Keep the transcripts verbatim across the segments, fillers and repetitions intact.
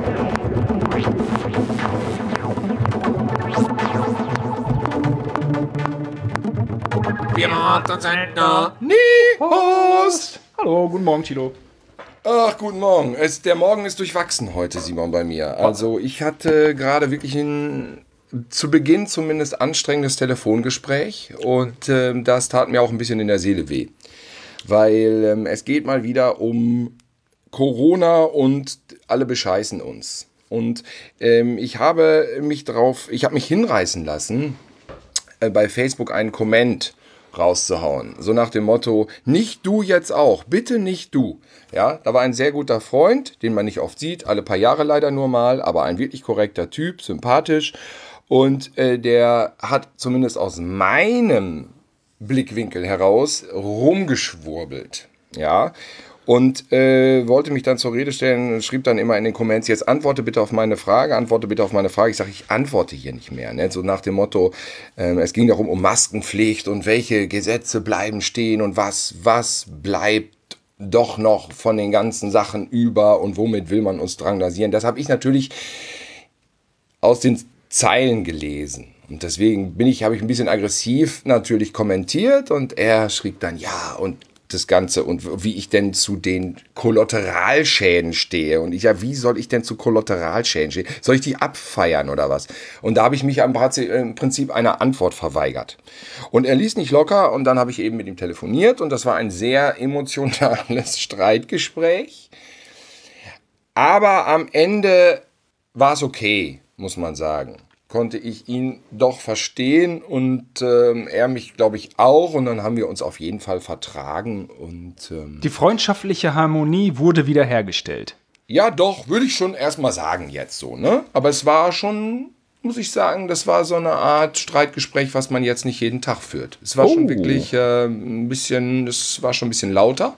Piratensender Niehost. Hallo, guten Morgen, Tilo. Ach, guten Morgen. Es, der Morgen ist durchwachsen heute, Simon, bei mir. Also ich hatte gerade wirklich ein, zu Beginn zumindest anstrengendes Telefongespräch und ähm, das tat mir auch ein bisschen in der Seele weh. Weil ähm, es geht mal wieder um Corona und alle bescheißen uns. Und ähm, ich habe mich drauf, ich habe mich hinreißen lassen, äh, bei Facebook einen Comment rauszuhauen. So nach dem Motto, nicht du jetzt auch, bitte nicht du. Ja, da war ein sehr guter Freund, den man nicht oft sieht, alle paar Jahre leider nur mal, aber ein wirklich korrekter Typ, sympathisch. Und äh, der hat zumindest aus meinem Blickwinkel heraus rumgeschwurbelt. Ja, und äh, wollte mich dann zur Rede stellen und schrieb dann immer in den Comments, jetzt antworte bitte auf meine Frage, antworte bitte auf meine Frage. Ich sage, ich antworte hier nicht mehr. Ne? So nach dem Motto, äh, es ging darum um Maskenpflicht und welche Gesetze bleiben stehen und was, was bleibt doch noch von den ganzen Sachen über und womit will man uns drangsalieren. Das habe ich natürlich aus den Zeilen gelesen. Und deswegen bin ich, habe ich ein bisschen aggressiv natürlich kommentiert und er schrieb dann, ja, und das Ganze und wie ich denn zu den Kollateralschäden stehe. Und ich, ja, wie soll ich denn zu Kollateralschäden stehen? Soll ich die abfeiern oder was? Und da habe ich mich im Prinzip einer Antwort verweigert. Und er ließ nicht locker und dann habe ich eben mit ihm telefoniert und das war ein sehr emotionales Streitgespräch. Aber am Ende war es okay, muss man sagen. Konnte ich ihn doch verstehen und ähm, er mich, glaube ich, auch. Und dann haben wir uns auf jeden Fall vertragen. Und ähm, die freundschaftliche Harmonie wurde wiederhergestellt. Ja, doch, würde ich schon erstmal sagen jetzt so, ne? Aber es war schon, muss ich sagen, das war so eine Art Streitgespräch, was man jetzt nicht jeden Tag führt. Es war oh. schon wirklich äh, ein bisschen, es war schon ein bisschen lauter.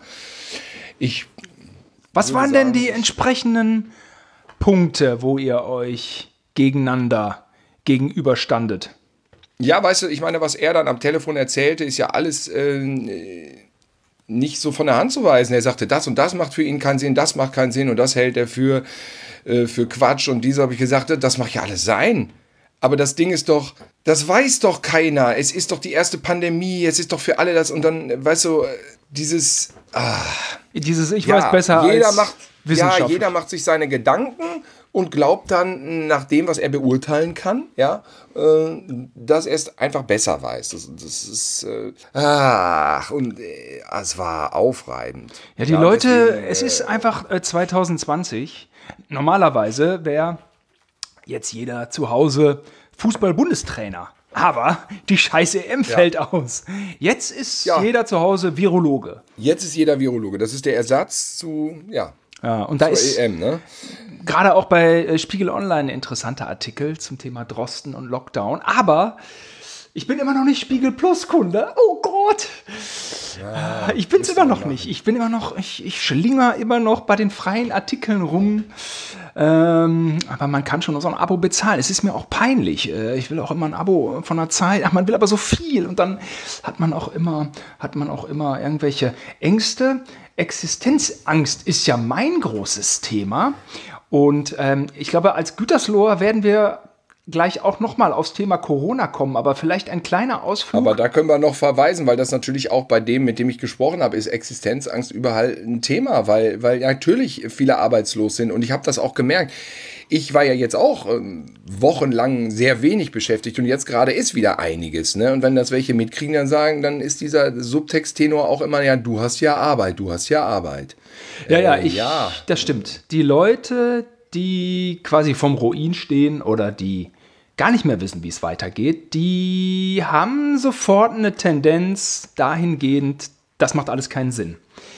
Ich Was waren sagen, denn die entsprechenden Punkte, wo ihr euch gegeneinander gegenüberstandet? Ja, weißt du, ich meine, was er dann am Telefon erzählte, ist ja alles äh, nicht so von der Hand zu weisen. Er sagte, das und das macht für ihn keinen Sinn, das macht keinen Sinn und das hält er für, äh, für Quatsch. Und diese habe ich gesagt, das mag ja alles sein. Aber das Ding ist doch, das weiß doch keiner. Es ist doch die erste Pandemie, es ist doch für alle das. Und dann, weißt du, dieses... Ah, dieses Ich ja, weiß besser jeder als macht, Wissenschaft. Ja, jeder macht sich seine Gedanken und glaubt dann, nach dem, was er beurteilen kann, ja, äh, dass er es einfach besser weiß. Das, das ist, äh, ach, und äh, es war aufreibend. Ja, die ja, Leute, deswegen, es äh, ist einfach äh, zwanzig zwanzig. Normalerweise wäre jetzt jeder zu Hause Fußball-Bundestrainer. Aber die scheiß E M fällt ja. aus. Jetzt ist ja. jeder zu Hause Virologe. Jetzt ist jeder Virologe. Das ist der Ersatz zu, ja, ja und da ist E M, ne? Gerade auch bei Spiegel Online ein interessanter Artikel zum Thema Drosten und Lockdown. Aber ich bin immer noch nicht Spiegel Plus Kunde. Oh Gott. Ja, ich bin's immer noch nicht. Ich bin immer noch, ich, ich schlinger immer noch bei den freien Artikeln rum. Ähm, aber man kann schon so ein Abo bezahlen. Es ist mir auch peinlich. Ich will auch immer ein Abo von der Zeit. Ach, man will aber so viel. Und dann hat man auch immer, hat man auch immer irgendwelche Ängste. Existenzangst ist ja mein großes Thema. Und ähm, ich glaube, als Gütersloher werden wir gleich auch nochmal aufs Thema Corona kommen, aber vielleicht ein kleiner Ausflug. Aber da können wir noch verweisen, weil das natürlich auch bei dem, mit dem ich gesprochen habe, ist Existenzangst überall ein Thema, weil, weil natürlich viele arbeitslos sind und ich habe das auch gemerkt. Ich war ja jetzt auch ähm, wochenlang sehr wenig beschäftigt und jetzt gerade ist wieder einiges, ne? Und wenn das welche mitkriegen, dann sagen, dann ist dieser Subtexttenor auch immer, ja, du hast ja Arbeit, du hast ja Arbeit. Ja, äh, ja, ich, ja, das stimmt. Die Leute, die quasi vom Ruin stehen oder die gar nicht mehr wissen, wie es weitergeht, die haben sofort eine Tendenz dahingehend, das macht alles keinen Sinn.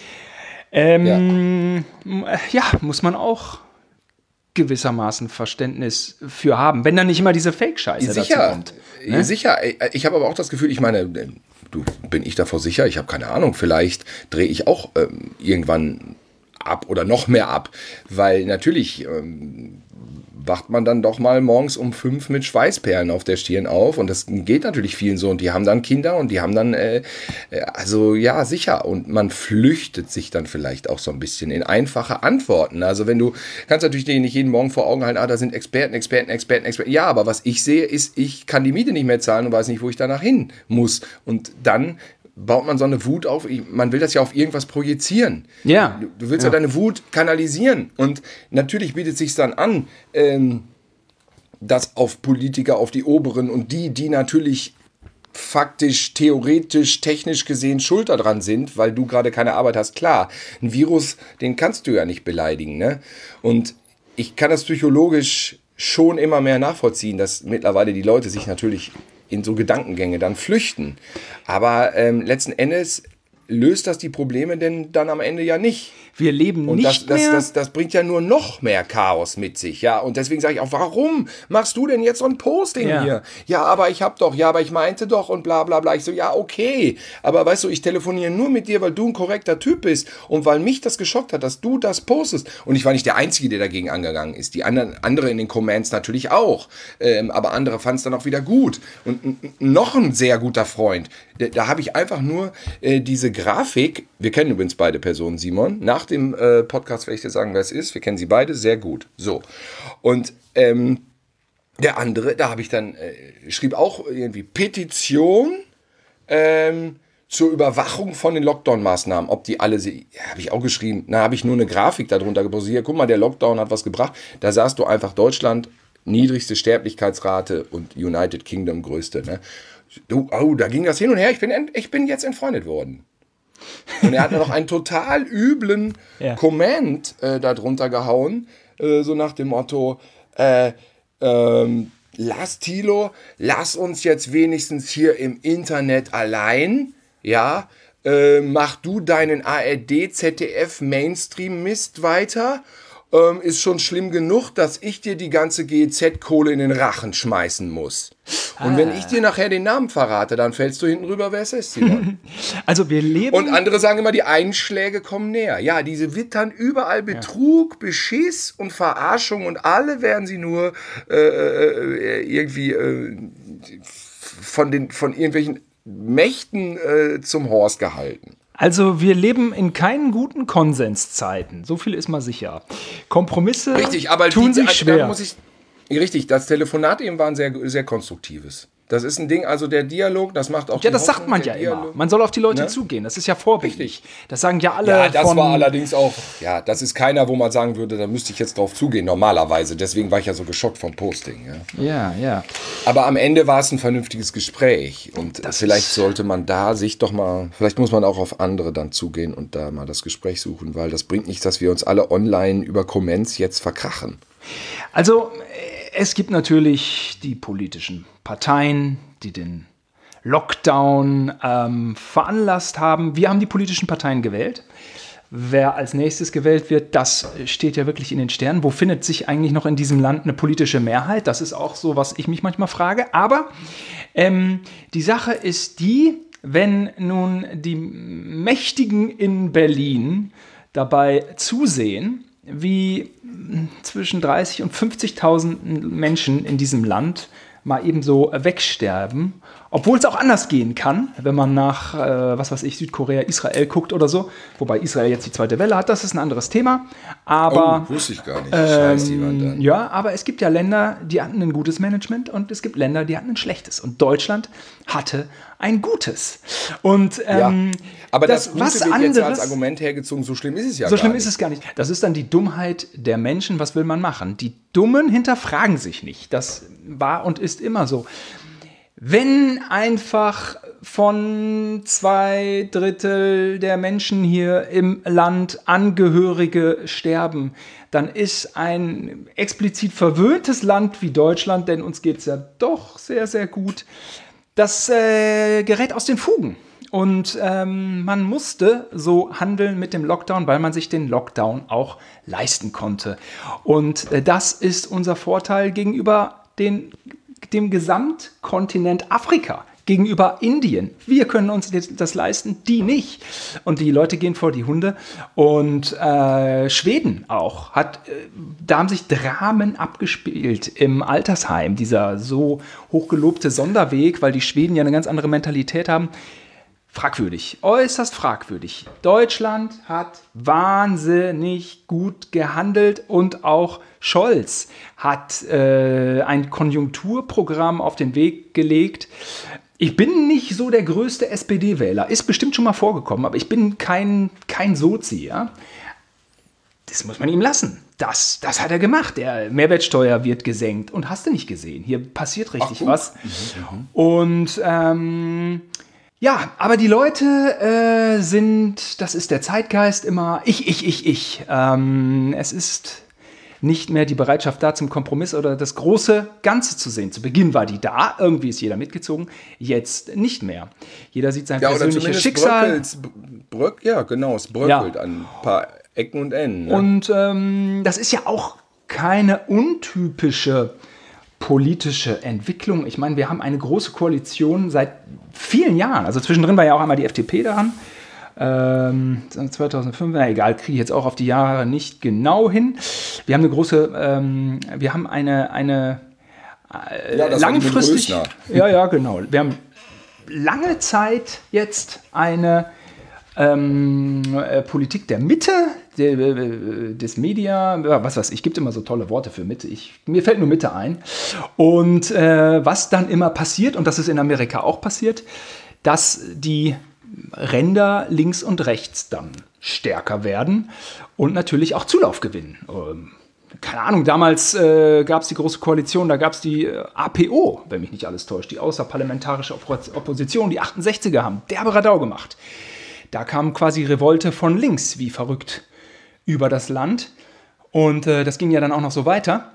Ähm, ja. ja, muss man auch gewissermaßen Verständnis für haben, wenn dann nicht immer diese Fake-Scheiße dazu kommt. Ne? Sicher, ich habe aber auch das Gefühl, ich meine, du, bin ich davor sicher, ich habe keine Ahnung, vielleicht drehe ich auch ähm, irgendwann ab oder noch mehr ab, weil natürlich ähm, wacht man dann doch mal morgens um fünf mit Schweißperlen auf der Stirn auf und das geht natürlich vielen so und die haben dann Kinder und die haben dann, äh, also ja, sicher und man flüchtet sich dann vielleicht auch so ein bisschen in einfache Antworten. Also wenn du, kannst natürlich nicht jeden Morgen vor Augen halten, ah, da sind Experten, Experten, Experten, Experten. Ja, aber was ich sehe ist, ich kann die Miete nicht mehr zahlen und weiß nicht, wo ich danach hin muss und dann baut man so eine Wut auf, man will das ja auf irgendwas projizieren. Ja. Du, du willst ja. ja deine Wut kanalisieren und natürlich bietet es sich dann an, ähm, dass auf Politiker, auf die Oberen und die, die natürlich faktisch, theoretisch, technisch gesehen schuld daran sind, weil du gerade keine Arbeit hast. Klar, ein Virus, den kannst du ja nicht beleidigen, ne? Und ich kann das psychologisch schon immer mehr nachvollziehen, dass mittlerweile die Leute sich natürlich in so Gedankengänge dann flüchten. Aber ähm, letzten Endes löst das die Probleme denn dann am Ende ja nicht. Wir leben und nicht das, das, mehr. Das, das bringt ja nur noch mehr Chaos mit sich. Ja? Und deswegen sage ich auch, warum machst du denn jetzt so ein Posting ja. hier? Ja, aber ich hab doch, ja, aber ich meinte doch und bla bla bla. Ich so, ja, okay. Aber weißt du, ich telefoniere nur mit dir, weil du ein korrekter Typ bist und weil mich das geschockt hat, dass du das postest. Und ich war nicht der Einzige, der dagegen angegangen ist. Die anderen andere in den Comments natürlich auch. Ähm, aber andere fanden es dann auch wieder gut. Und n- noch ein sehr guter Freund, da, da habe ich einfach nur äh, diese Grafik, wir kennen übrigens beide Personen, Simon, nach dem äh, Podcast werde ich dir sagen, wer es ist. Wir kennen sie beide sehr gut. So. Und ähm, der andere, da habe ich dann, äh, schrieb auch irgendwie Petition ähm, zur Überwachung von den Lockdown-Maßnahmen. Ob die alle, ja, habe ich auch geschrieben. Na, habe ich nur eine Grafik darunter geposiert. Guck mal, der Lockdown hat was gebracht. Da sahst du einfach Deutschland, niedrigste Sterblichkeitsrate und United Kingdom größte. Ne? Du, oh, da ging das hin und her. Ich bin, ich bin jetzt entfreundet worden. Und er hat noch einen total üblen ja. Comment äh, darunter gehauen, äh, so nach dem Motto, äh, ähm, lass Thilo, lass uns jetzt wenigstens hier im Internet allein, ja, äh, mach du deinen A R D, Z D F, Mainstream-Mist weiter, ähm, ist schon schlimm genug, dass ich dir die ganze G E Z-Kohle in den Rachen schmeißen muss. Und ah. wenn ich dir nachher den Namen verrate, dann fällst du hinten rüber, wer es ist, Simon. Also wir leben... Und andere sagen immer, die Einschläge kommen näher. Ja, diese wittern überall Betrug, ja. Beschiss und Verarschung und alle werden sie nur äh, äh, irgendwie äh, von, den, von irgendwelchen Mächten äh, zum Horst gehalten. Also wir leben in keinen guten Konsenszeiten. So viel ist mal sicher. Kompromisse richtig, aber tun die, sich schwer. Da muss ich, richtig, das Telefonat eben war ein sehr, sehr konstruktives. Das ist ein Ding, also der Dialog, das macht auch Ja, die das sagt man ja Dialog. immer. Man soll auf die Leute ne? zugehen. Das ist ja vorbildlich. Das sagen ja alle. Ja, das von war allerdings auch, ja, das ist keiner, wo man sagen würde, da müsste ich jetzt drauf zugehen, normalerweise. Deswegen war ich ja so geschockt vom Posting. Ja, ja. ja. Aber am Ende war es ein vernünftiges Gespräch. Und das vielleicht sollte man da sich doch mal, vielleicht muss man auch auf andere dann zugehen und da mal das Gespräch suchen, weil das bringt nichts, dass wir uns alle online über Comments jetzt verkrachen. Also, es gibt natürlich die politischen Parteien, die den Lockdown ähm, veranlasst haben. Wir haben die politischen Parteien gewählt. Wer als nächstes gewählt wird, das steht ja wirklich in den Sternen. Wo findet sich eigentlich noch in diesem Land eine politische Mehrheit? Das ist auch so, was ich mich manchmal frage. Aber ähm, die Sache ist die, wenn nun die Mächtigen in Berlin dabei zusehen, wie zwischen dreißig und fünfzigtausend Menschen in diesem Land mal eben so wegsterben, obwohl es auch anders gehen kann, wenn man nach, äh, was weiß ich, Südkorea, Israel guckt oder so, wobei Israel jetzt die zweite Welle hat, das ist ein anderes Thema, aber... Oh, wusste ich gar nicht. Ähm, Scheiß, die waren da. Ja, aber es gibt ja Länder, die hatten ein gutes Management und es gibt Länder, die hatten ein schlechtes und Deutschland hatte ein gutes. Und ähm, ja, aber das, das Gute was wird anderes, jetzt als Argument hergezogen, so schlimm ist es ja So gar schlimm nicht. ist es gar nicht. Das ist dann die Dummheit der Menschen. Was will man machen? Die Dummen hinterfragen sich nicht. Das war und ist immer so. Wenn einfach von zwei Drittel der Menschen hier im Land Angehörige sterben, dann ist ein explizit verwöhntes Land wie Deutschland, denn uns geht es ja doch sehr, sehr gut, das äh, gerät aus den Fugen. Und ähm, man musste so handeln mit dem Lockdown, weil man sich den Lockdown auch leisten konnte. Und äh, das ist unser Vorteil gegenüber den, dem Gesamtkontinent Afrika. gegenüber Indien. Wir können uns das leisten, die nicht. Und die Leute gehen vor die Hunde. Und äh, Schweden auch. Hat, äh, da haben sich Dramen abgespielt im Altersheim. Dieser so hochgelobte Sonderweg, weil die Schweden ja eine ganz andere Mentalität haben. Fragwürdig, äußerst fragwürdig. Deutschland hat wahnsinnig gut gehandelt und auch Scholz hat äh, ein Konjunkturprogramm auf den Weg gelegt. Ich bin nicht so der größte S P D-Wähler, ist bestimmt schon mal vorgekommen, aber ich bin kein, kein Sozi. Ja? Das muss man ihm lassen. Das, das hat er gemacht. Der Mehrwertsteuer wird gesenkt. Und hast du nicht gesehen? Hier passiert richtig Ach, was. Mhm. Und ähm, ja, aber die Leute äh, sind, das ist der Zeitgeist immer, ich, ich, ich, ich. Ähm, es ist nicht mehr die Bereitschaft da zum Kompromiss oder das große Ganze zu sehen. Zu Beginn war die da, irgendwie ist jeder mitgezogen, jetzt nicht mehr. Jeder sieht sein ja, persönliches Schicksal. Bröck, ja, genau, es bröckelt ja. an ein paar Ecken und Enden. Ne? Und ähm, das ist ja auch keine untypische politische Entwicklung. Ich meine, wir haben eine große Koalition seit vielen Jahren. Also zwischendrin war ja auch einmal die F D P daran. Ähm, zweitausendfünf, na egal, kriege ich jetzt auch auf die Jahre nicht genau hin. Wir haben eine große, ähm, wir haben eine, eine äh, ja, langfristig, ja, ja, genau. Wir haben lange Zeit jetzt eine ähm, äh, Politik der Mitte, der, äh, des Media, was weiß ich, gibt immer so tolle Worte für Mitte. Ich, mir fällt nur Mitte ein. Und äh, was dann immer passiert, und das ist in Amerika auch passiert, dass die Ränder links und rechts dann stärker werden und natürlich auch Zulauf gewinnen. Ähm, keine Ahnung, damals äh, gab es die Große Koalition, da gab es die äh, A P O, wenn mich nicht alles täuscht, die außerparlamentarische Opposition, die achtundsechziger haben derbe Radau gemacht. Da kam quasi Revolte von links, wie verrückt, über das Land. Und äh, das ging ja dann auch noch so weiter.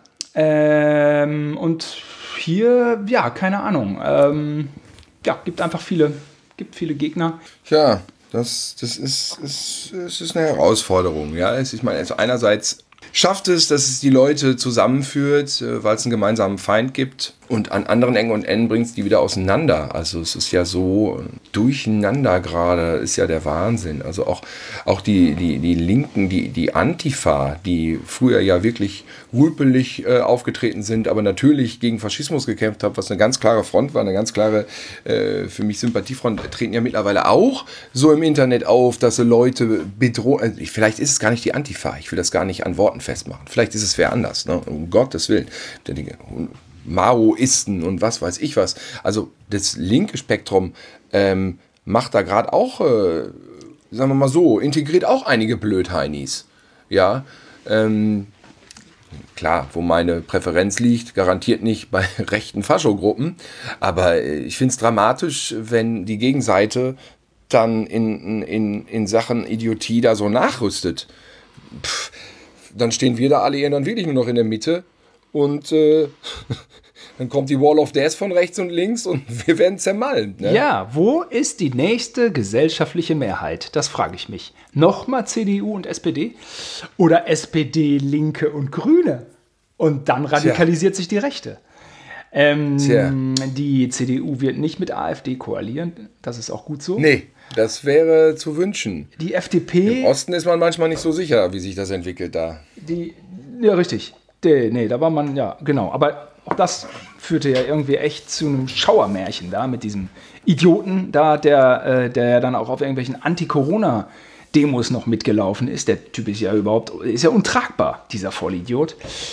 Ähm, und hier, ja, keine Ahnung, ähm, ja, gibt einfach viele... gibt viele Gegner. Ja, das, das ist, ist, ist, ist eine Herausforderung. Ja? Ich meine, also einerseits schafft es, dass es die Leute zusammenführt, weil es einen gemeinsamen Feind gibt. Und an anderen Ecken und Enden bringt es die wieder auseinander. Also es ist ja so durcheinander gerade, ist ja der Wahnsinn. Also auch, auch die, die, die Linken, die, die Antifa, die früher ja wirklich rüpelig äh, aufgetreten sind, aber natürlich gegen Faschismus gekämpft haben, was eine ganz klare Front war, eine ganz klare äh, für mich Sympathiefront, treten ja mittlerweile auch so im Internet auf, dass sie Leute bedrohen. Also vielleicht ist es gar nicht die Antifa, ich will das gar nicht an Worten festmachen. Vielleicht ist es wer anders, ne? Um Gottes Willen. Der Dinge. Maoisten und was weiß ich was. Also das linke Spektrum ähm, macht da gerade auch, äh, sagen wir mal so, integriert auch einige Blödheinis. Ja, ähm, klar, wo meine Präferenz liegt, garantiert nicht bei rechten Faschogruppen. Aber ich finde es dramatisch, wenn die Gegenseite dann in, in, in Sachen Idiotie da so nachrüstet. Pff, dann stehen wir da alle dann wirklich nur noch in der Mitte. Und äh, dann kommt die Wall of Death von rechts und links und wir werden zermalmt. Ne? Ja, wo ist die nächste gesellschaftliche Mehrheit? Das frage ich mich. Nochmal C D U und S P D? Oder S P D, Linke und Grüne? Und dann radikalisiert Tja. sich die Rechte. Ähm, die C D U wird nicht mit AfD koalieren. Das ist auch gut so. Nee, das wäre zu wünschen. Die F D P... Im Osten ist man manchmal nicht so sicher, wie sich das entwickelt da. Die, ja, richtig. De, nee, da war man, ja, genau. Aber auch das führte ja irgendwie echt zu einem Schauermärchen da mit diesem Idioten da, der, äh, der dann auch auf irgendwelchen Anti-Corona-Demos noch mitgelaufen ist. Der Typ ist ja überhaupt, ist ja untragbar, dieser Vollidiot.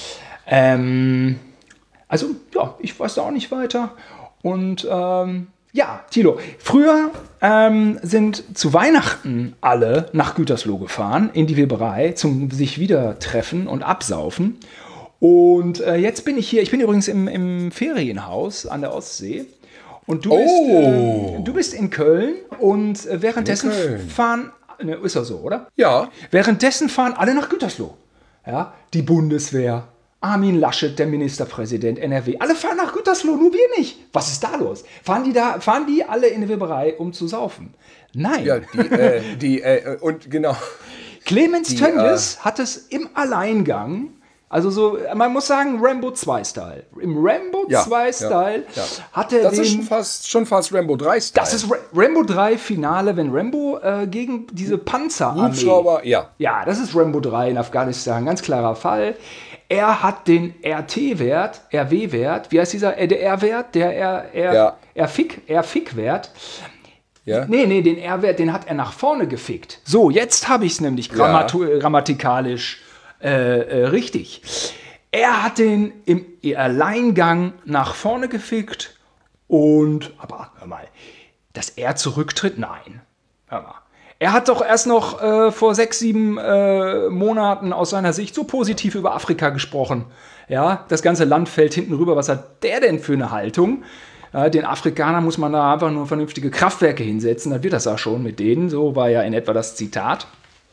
Ähm, also, ja, ich weiß da auch nicht weiter. Und, ähm, ja, Thilo, früher ähm, sind zu Weihnachten alle nach Gütersloh gefahren, in die Weberei, zum sich wieder treffen und absaufen. Und äh, jetzt bin ich hier, ich bin übrigens im, im Ferienhaus an der Ostsee. Und du, oh. bist, äh, du bist in Köln und äh, währenddessen Köln. fahren, ne, ist das so, oder? Ja. Währenddessen fahren alle nach Gütersloh. Ja, die Bundeswehr, Armin Laschet, der Ministerpräsident, N R W, alle fahren nach Gütersloh, nur wir nicht. Was ist da los? Fahren die da, fahren die alle in die Weberei, um zu saufen? Nein. Ja, die, äh, die äh, und genau. Clemens Tönnies äh, hat es im Alleingang Also so, man muss sagen, Rambo zwei Style. Im Rambo Ja, zwei ja, Style ja. hat er Das den... ist schon fast, schon fast Rambo drei Style. Das ist Ra Rambo drei Finale, wenn Rambo äh, gegen diese Panzerarmee... Hubschrauber, ja. Ja, das ist Rambo drei in Afghanistan, ganz klarer Fall. Er hat den R T-Wert, R W-Wert, wie heißt dieser, äh, der R-Wert, der R, R, Ja. R-Fick, R-Fick-Wert. Ja? Nee, nee, den R-Wert, den hat er nach vorne gefickt. So, jetzt habe ich es nämlich grammatu- äh, grammatikalisch äh, äh, richtig. Er hat den im Alleingang nach vorne gefickt und, aber hör mal, dass er zurücktritt, nein. Hör mal. Er hat doch erst noch äh, vor sechs, sieben äh, Monaten aus seiner Sicht so positiv über Afrika gesprochen. Ja, das ganze Land fällt hinten rüber. Was hat der denn für eine Haltung? Ja, den Afrikanern muss man da einfach nur vernünftige Kraftwerke hinsetzen. Dann wird das auch schon mit denen. So war ja in etwa das Zitat.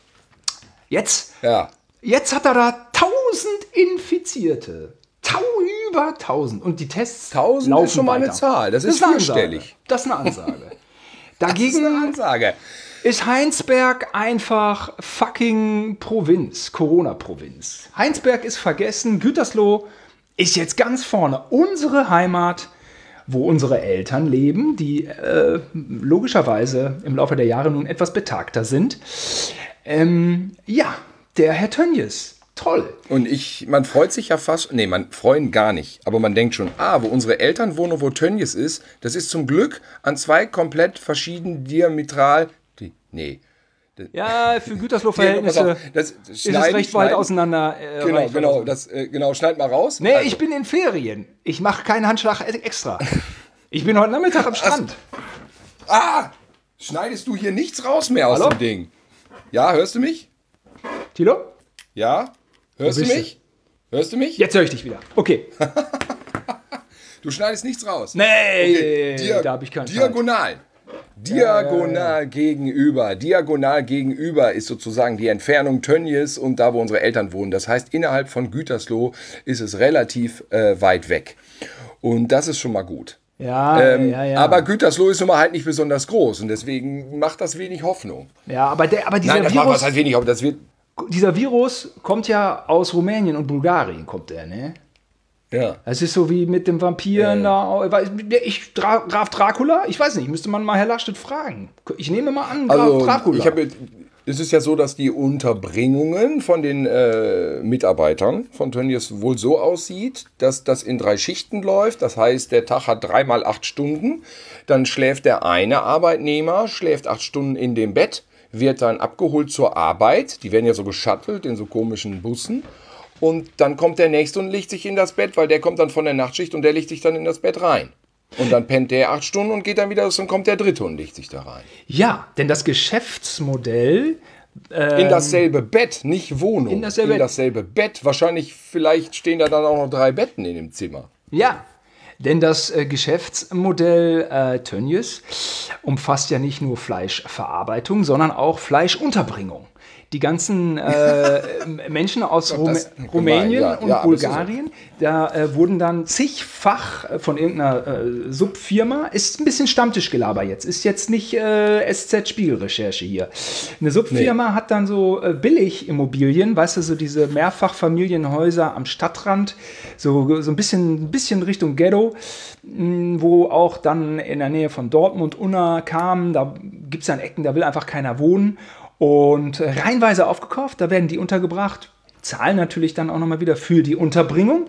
Jetzt, Ja. jetzt hat er da tausend Infizierte. Tau über tausend. Und die Tests tausend laufen ist schon mal eine weiter. Zahl. Das ist eine Ansage. vierstellig. Das ist eine Ansage. Das ist Dagegen eine Ansage. ist Heinsberg einfach fucking Provinz, Corona-Provinz. Heinsberg ist vergessen, Gütersloh ist jetzt ganz vorne. Unsere Heimat, wo unsere Eltern leben, die äh, logischerweise im Laufe der Jahre nun etwas betagter sind. Ähm, ja, der Herr Tönjes. Toll. Und ich, man freut sich ja fast, nee, man freuen gar nicht, aber man denkt schon, ah, wo unsere Eltern wohnen, wo Tönjes ist, das ist zum Glück an zwei komplett verschiedenen diametral, die, nee. Ja, für Pass Gütersloh-Verhältnisse auf, das, das ist es recht weit auseinander. Äh, Genau, recht weit genau, auseinander. das, äh, genau, schneid mal raus. Nee, Also, ich bin in Ferien. Ich mache keinen Handschlag extra. Ich bin heute Nachmittag am Strand. ah, schneidest du hier nichts raus mehr aus Hallo? dem Ding? Ja, hörst du mich? Tilo? Ja? Hörst du bist du? mich? Hörst du mich? Jetzt höre ich dich wieder. Okay. Du schneidest nichts raus. Nee, Okay, Dia- da habe ich keinen Fall. Diagonal. Diagonal gegenüber. Diagonal gegenüber ist sozusagen die Entfernung Tönjes und da, wo unsere Eltern wohnen. Das heißt, innerhalb von Gütersloh ist es relativ äh, weit weg. Und das ist schon mal gut. Ja, Ähm, ja, ja. Aber Gütersloh ist nun mal halt nicht besonders groß und deswegen macht das wenig Hoffnung. ja, aber, der, aber dieser, Nein, das macht Virus, was heißt wenig Hoffnung. Das wird. dieser Virus kommt ja aus Rumänien und Bulgarien, kommt der, ne? Ja. Das ist so wie mit dem Vampiren da. Ich, Dra Graf Dracula? Ich weiß nicht, müsste man mal Herr Laschet fragen. Ich nehme mal an, Graf Also, Dracula. ich habe, es ist ja so, dass die Unterbringungen von den äh, Mitarbeitern von Tönnies wohl so aussieht, dass das in drei Schichten läuft. Das heißt, der Tag hat dreimal acht Stunden. Dann schläft der eine Arbeitnehmer, schläft acht Stunden in dem Bett, wird dann abgeholt zur Arbeit. Die werden ja so geschuttelt in so komischen Bussen. Und dann kommt der Nächste und legt sich in das Bett, weil der kommt dann von der Nachtschicht und der legt sich dann in das Bett rein. Und dann pennt der acht Stunden und geht dann wieder raus und kommt der Dritte und legt sich da rein. Ja, denn das Geschäftsmodell. In dasselbe Bett, nicht Wohnung. in dasselbe in dasselbe Bett. Wahrscheinlich, vielleicht stehen da dann auch noch drei Betten in dem Zimmer. Ja, denn das äh, Geschäftsmodell äh, Tönnies umfasst ja nicht nur Fleischverarbeitung, sondern auch Fleischunterbringung. Die ganzen äh, Menschen aus Rum das- Rumänien ja, und ja, aber es ist Bulgarien, da äh, wurden dann zigfach von irgendeiner äh, Subfirma, ist ein bisschen Stammtischgelaber jetzt, ist jetzt nicht äh, S Z-Spiegelrecherche hier. Eine Subfirma hat dann so äh, Billigimmobilien, weißt du, so diese Mehrfachfamilienhäuser am Stadtrand, so, so ein bisschen, ein bisschen Richtung Ghetto, mh, wo auch dann in der Nähe von Dortmund, Unna kam, da gibt es dann Ecken, da will einfach keiner wohnen. Und reihenweise aufgekauft, da werden die untergebracht, zahlen natürlich dann auch nochmal wieder für die Unterbringung.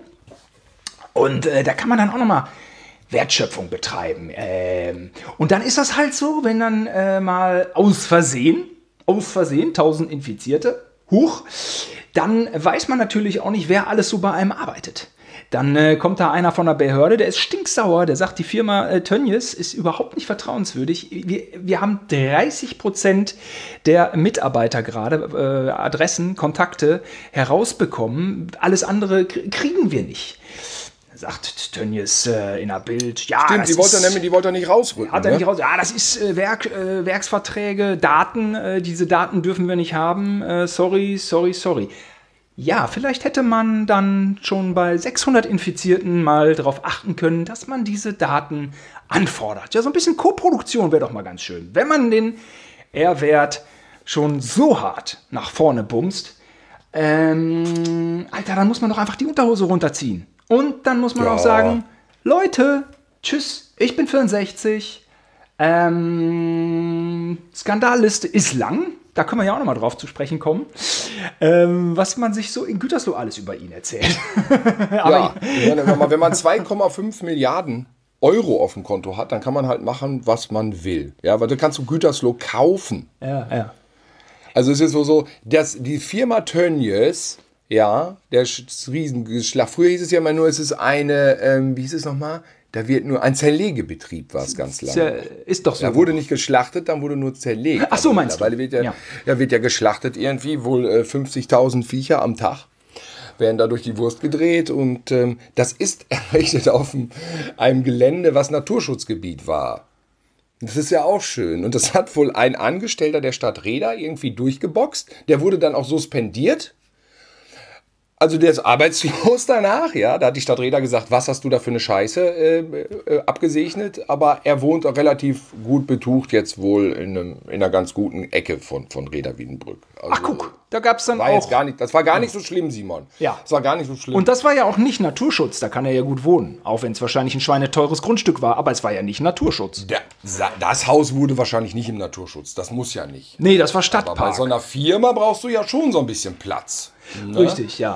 Und äh, da kann man dann auch nochmal Wertschöpfung betreiben. Ähm, und dann ist das halt so, wenn dann äh, mal aus Versehen, aus Versehen, tausend Infizierte, huch, dann weiß man natürlich auch nicht, wer alles so bei einem arbeitet. Dann äh, kommt da einer von der Behörde, der ist stinksauer, der sagt, die Firma äh, Tönnies ist überhaupt nicht vertrauenswürdig. Wir, wir haben dreißig Prozent der Mitarbeiter gerade, äh, Adressen, Kontakte herausbekommen. Alles andere k- kriegen wir nicht. Sagt Tönnies äh, in der Bild, ja, Stimmt, das die wollte ist, er nämlich, die wollte er nicht rausrücken. hat er ne? nicht raus. Ja, das ist äh, Werk, äh, Werksverträge, Daten, äh, diese Daten dürfen wir nicht haben. Äh, sorry, sorry, sorry. Ja, vielleicht hätte man dann schon bei sechshundert Infizierten mal darauf achten können, dass man diese Daten anfordert. Ja, so ein bisschen Koproduktion wäre doch mal ganz schön. Wenn man den R-Wert schon so hart nach vorne bumst, Ähm, Alter, dann muss man doch einfach die Unterhose runterziehen. Und dann muss man Ja. auch sagen, Leute, tschüss, ich bin vierundsechzig. Ähm, Skandalliste ist lang. Da können wir ja auch nochmal drauf zu sprechen kommen. Ähm, was man sich so in Gütersloh alles über ihn erzählt. Ja, wenn man, wenn man zwei Komma fünf Milliarden Euro auf dem Konto hat, dann kann man halt machen, was man will. Ja, weil du kannst du Gütersloh kaufen. Ja, ja. Also es ist so, so dass die Firma Tönnies, ja, der Sch- Riesengeschlacht. Früher hieß es ja immer nur, es ist eine, ähm, wie hieß es nochmal? Da wird nur ein Zerlegebetrieb, war es ganz Ist, lange. ja, ist doch so. Da wurde nicht geschlachtet, dann wurde nur zerlegt. Ach so, Aber meinst du? mittlerweile wird ja, Ja. ja. wird ja geschlachtet irgendwie, wohl äh, fünfzigtausend Viecher am Tag werden da durch die Wurst gedreht und ähm, das ist errichtet auf einem, einem Gelände, was Naturschutzgebiet war. Das ist ja auch schön. Und das hat wohl ein Angestellter der Stadt Reda irgendwie durchgeboxt. Der wurde dann auch suspendiert. Also der ist arbeitslos danach, ja. Da hat die Stadt Reda gesagt, was hast du da für eine Scheiße äh, äh, abgesegnet. Aber er wohnt auch relativ gut betucht jetzt wohl in, einem, in einer ganz guten Ecke von, von Reda-Wiedenbrück. Also, Ach guck, da gab es dann war auch... jetzt gar nicht, das war gar nicht so schlimm, Simon. Ja. Das war gar nicht so schlimm. Und das war ja auch nicht Naturschutz, da kann er ja gut wohnen. Auch wenn es wahrscheinlich ein schweineteures Grundstück war, aber es war ja nicht Naturschutz. Der, das Haus wurde wahrscheinlich nicht im Naturschutz. Das muss ja nicht. Nee, das war Aber bei Stadtpark. so einer Firma brauchst du ja schon so ein bisschen Platz. Ne? Richtig, ja.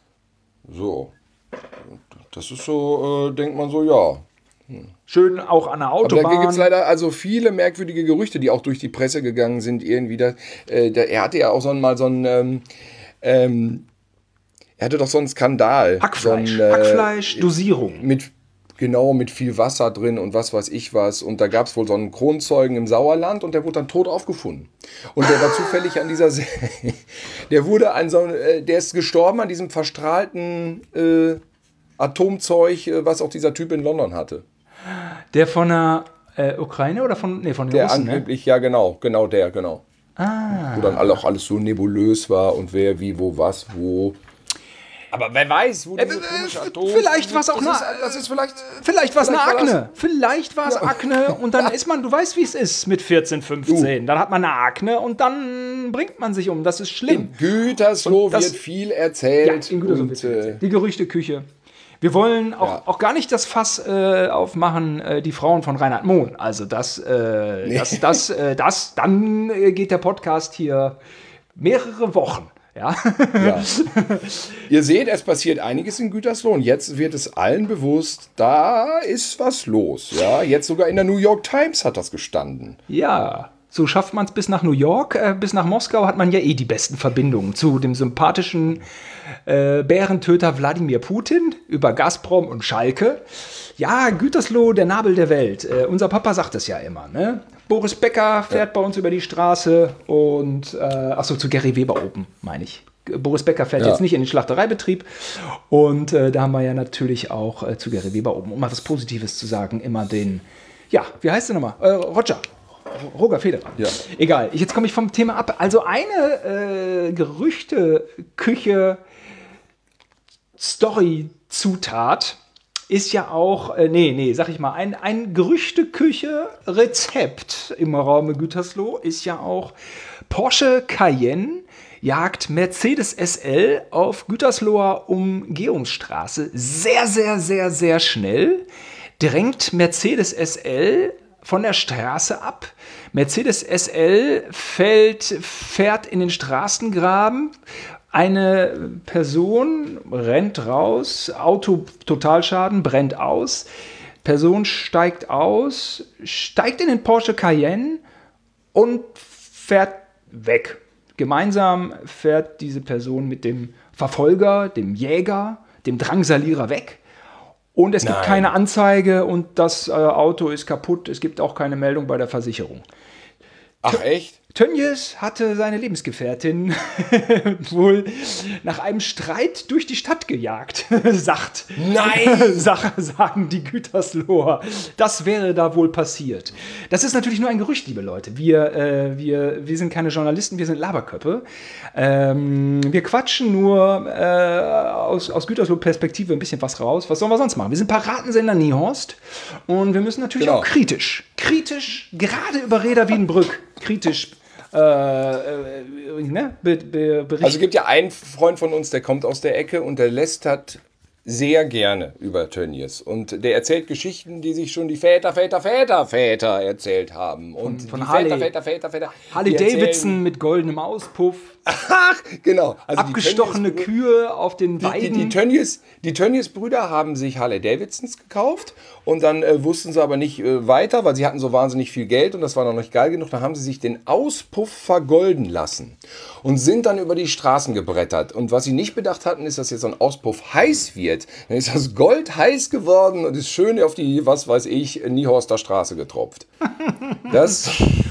So. Das ist so, äh, denkt man so, ja. Schön auch an der Aber da gibt Autobahn. es leider also viele merkwürdige Gerüchte, die auch durch die Presse gegangen sind. Irgendwie da, äh, da, er hatte ja auch so ein, mal so ein, ähm, ähm, er hatte doch so einen Skandal. Hackfleisch, so ein, äh, Hackfleisch, Dosierung. Mit, genau, mit viel Wasser drin und was weiß ich was. Und da gab es wohl so einen Kronzeugen im Sauerland und der wurde dann tot aufgefunden. Und der war zufällig an dieser, Se der wurde an so, äh, der ist gestorben an diesem verstrahlten äh, Atomzeug, äh, was auch dieser Typ in London hatte. Der von der äh, Ukraine oder von, nee, von den Der Russen, ne? angeblich, ja genau, genau der, genau. Ah. Wo dann alle- auch alles so nebulös war und wer, wie, wo, was, wo. Aber wer weiß, wo diese äh, komische Atom... vielleicht war's auch das ist, eine- das ist vielleicht... Vielleicht war es eine Vielleicht war das- Akne. Vielleicht war es Akne und dann ist man, du weißt, wie es ist mit vierzehn, fünfzehn. Dann hat man eine Akne und dann bringt man sich um. Das ist schlimm. In Gütersloh Und das- wird viel erzählt. in Gütersloh und, wird's äh, erzählt. Die Gerüchteküche. Wir wollen auch, Ja. auch gar nicht das Fass äh, aufmachen, äh, die Frauen von Reinhard Mohn. Also das, äh, das, das, äh, das, dann äh, geht der Podcast hier mehrere Wochen. Ja. Ja. Ihr seht, es passiert einiges in Gütersloh und jetzt wird es allen bewusst, da ist was los. Ja, jetzt sogar in der New York Times hat das gestanden. Ja, so schafft man es bis nach New York. Äh, bis nach Moskau hat man ja eh die besten Verbindungen zu dem sympathischen äh, Bärentöter Wladimir Putin über Gazprom und Schalke. Ja, Gütersloh, der Nabel der Welt. Äh, unser Papa sagt es ja immer, ne? Boris Becker fährt bei uns über die Straße und, äh, achso, zu Gary Weber Open, meine ich. Boris Becker fährt Ja. jetzt nicht in den Schlachtereibetrieb und äh, da haben wir ja natürlich auch äh, zu Gary Weber Open, um mal was Positives zu sagen, immer den, ja, wie heißt der nochmal? Äh, Roger. Roger Federer. Ja. Egal, jetzt komme ich vom Thema ab. Also eine äh, Gerüchteküche Story-Zutat ist ja auch, äh, nee, nee, sag ich mal, ein, ein Gerüchteküche-Rezept im Raum Gütersloh ist ja auch Porsche Cayenne jagt Mercedes S L auf Gütersloher Umgehungsstraße sehr, sehr, sehr, sehr schnell, drängt Mercedes S L von der Straße ab. Mercedes S L fällt, fährt in den Straßengraben. Eine Person rennt raus, Auto Totalschaden, brennt aus. Person steigt aus, steigt in den Porsche Cayenne und fährt weg. Gemeinsam fährt diese Person mit dem Verfolger, dem Jäger, dem Drangsalierer weg. Und es gibt Nein. keine Anzeige und das äh, Auto ist kaputt. Es gibt auch keine Meldung bei der Versicherung. Ach echt? Tönnies hatte seine Lebensgefährtin wohl nach einem Streit durch die Stadt gejagt, sagt. Nein! Sag, sagen die Gütersloher. Das wäre da wohl passiert. Das ist natürlich nur ein Gerücht, liebe Leute. Wir, äh, wir, wir sind keine Journalisten, wir sind Laberköppe. Ähm, wir quatschen nur äh, aus, aus Gütersloh-Perspektive ein bisschen was raus. Was sollen wir sonst machen? Wir sind Paratensender Niehorst und wir müssen natürlich Genau. auch kritisch, kritisch, gerade über Reda Wiedenbrück, kritisch äh, äh, ne, be, be, berichten. Also es gibt ja einen Freund von uns, der kommt aus der Ecke und der lästert sehr gerne über Tönnies. Und der erzählt Geschichten, die sich schon die Väter, Väter, Väter, Väter erzählt haben. Und von die Harley, Väter, Väter, Väter, Väter. Harley Davidson mit goldenem Auspuff. Ach, genau. Also abgestochene die Tönnies, Kühe auf den Weiden. Die, die, die, Tönnies, die Tönnies-Brüder haben sich Harley Davidsons gekauft und dann äh, wussten sie aber nicht äh, weiter, weil sie hatten so wahnsinnig viel Geld und das war noch nicht geil genug. Dann haben sie sich den Auspuff vergolden lassen und sind dann über die Straßen gebrettert. Und was sie nicht bedacht hatten, ist, dass jetzt so ein Auspuff heiß wird. Dann ist das Gold heiß geworden und ist schön auf die, was weiß ich, Niehorster Straße getropft. Das,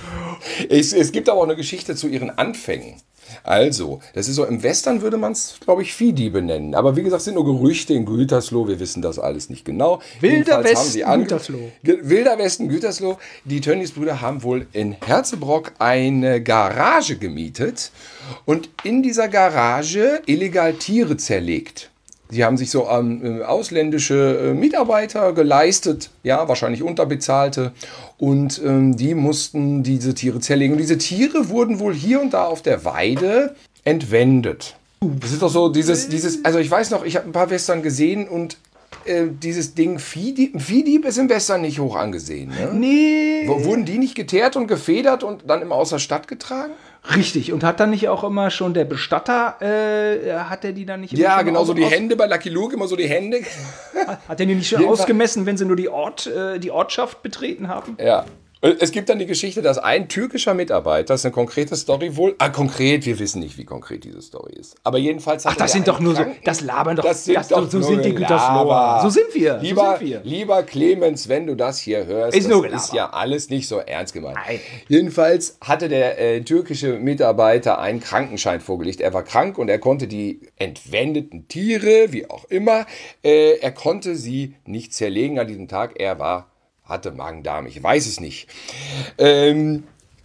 es, es gibt aber auch eine Geschichte zu ihren Anfängen. Also, das ist so, im Western würde man es, glaube ich, Viehdiebe nennen. Aber wie gesagt, es sind nur Gerüchte in Gütersloh, wir wissen das alles nicht genau. Wilder Westen, Gütersloh. Wilder Westen, Gütersloh. Die Tönnies-Brüder haben wohl in Herzebrock eine Garage gemietet und in dieser Garage illegal Tiere zerlegt. Sie haben sich so ähm, ausländische äh, Mitarbeiter geleistet, ja, wahrscheinlich unterbezahlte, und ähm, die mussten diese Tiere zerlegen. Und diese Tiere wurden wohl hier und da auf der Weide entwendet. Das ist doch so dieses, dieses, also ich weiß noch, ich habe ein paar Western gesehen und äh, dieses Ding Viehdieb, Viehdieb ist im Western nicht hoch angesehen. Ne? Nee. W- wurden die nicht geteert und gefedert und dann immer aus der Stadt getragen? Richtig, und hat dann nicht auch immer schon der Bestatter, äh, hat der die dann nicht immer Ja, schon genau, aus, so die aus, Hände bei Lucky Luke, immer so die Hände. Hat der die nicht schon Jedenfalls- ausgemessen, wenn sie nur die, Ort, äh, die Ortschaft betreten haben? Ja. Es gibt dann die Geschichte, dass ein türkischer Mitarbeiter, das ist eine konkrete Story wohl, ah, konkret, wir wissen nicht, wie konkret diese Story ist. Aber jedenfalls hat Ach, das er sind doch einen nur so, Kranken- das labern doch, Das sind das, doch so nur sind die Gelaber. Gütersloher. So sind wir, Lieber, so sind wir. lieber Clemens, wenn du das hier hörst, Ist das nur Gelaber. ist ja alles nicht so ernst gemeint. Nein. Jedenfalls hatte der äh, türkische Mitarbeiter einen Krankenschein vorgelegt. Er war krank und er konnte die entwendeten Tiere, wie auch immer, äh, er konnte sie nicht zerlegen an diesem Tag. Er war hatte Magen-Darm, ich weiß es nicht. Ähm,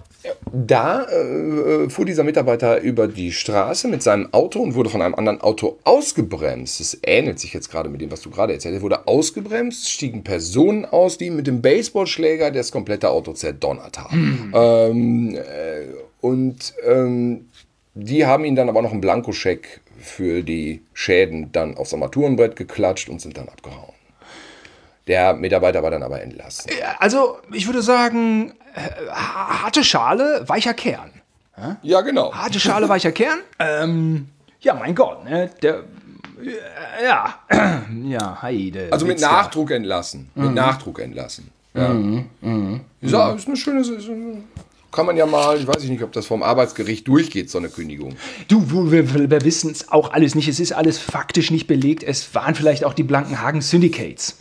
da äh, fuhr dieser Mitarbeiter über die Straße mit seinem Auto und wurde von einem anderen Auto ausgebremst. Das ähnelt sich jetzt gerade mit dem, was du gerade erzählt hast. Er wurde ausgebremst, stiegen Personen aus, die mit dem Baseballschläger das komplette Auto zerdonnert haben. Mhm. Ähm, äh, und ähm, die haben ihn dann aber noch einen Blankoscheck für die Schäden dann aufs Armaturenbrett geklatscht und sind dann abgehauen. Der Mitarbeiter war dann aber entlassen. Also, ich würde sagen, äh, harte Schale, weicher Kern. Ja, ja genau. Harte Schale, weicher Kern. Ähm, ja, mein Gott, ne? Der, äh, ja, ja, Heide. Also mit Witzka. Nachdruck entlassen. Mhm. Mit Nachdruck entlassen. Ja. Mhm. Mhm. Ja, ist eine schöne... Ist eine, kann man ja mal, ich weiß nicht, ob das vom Arbeitsgericht durchgeht, so eine Kündigung. Du, wir, wir wissen es auch alles nicht. Es ist alles faktisch nicht belegt. Es waren vielleicht auch die Blankenhagen Syndicates.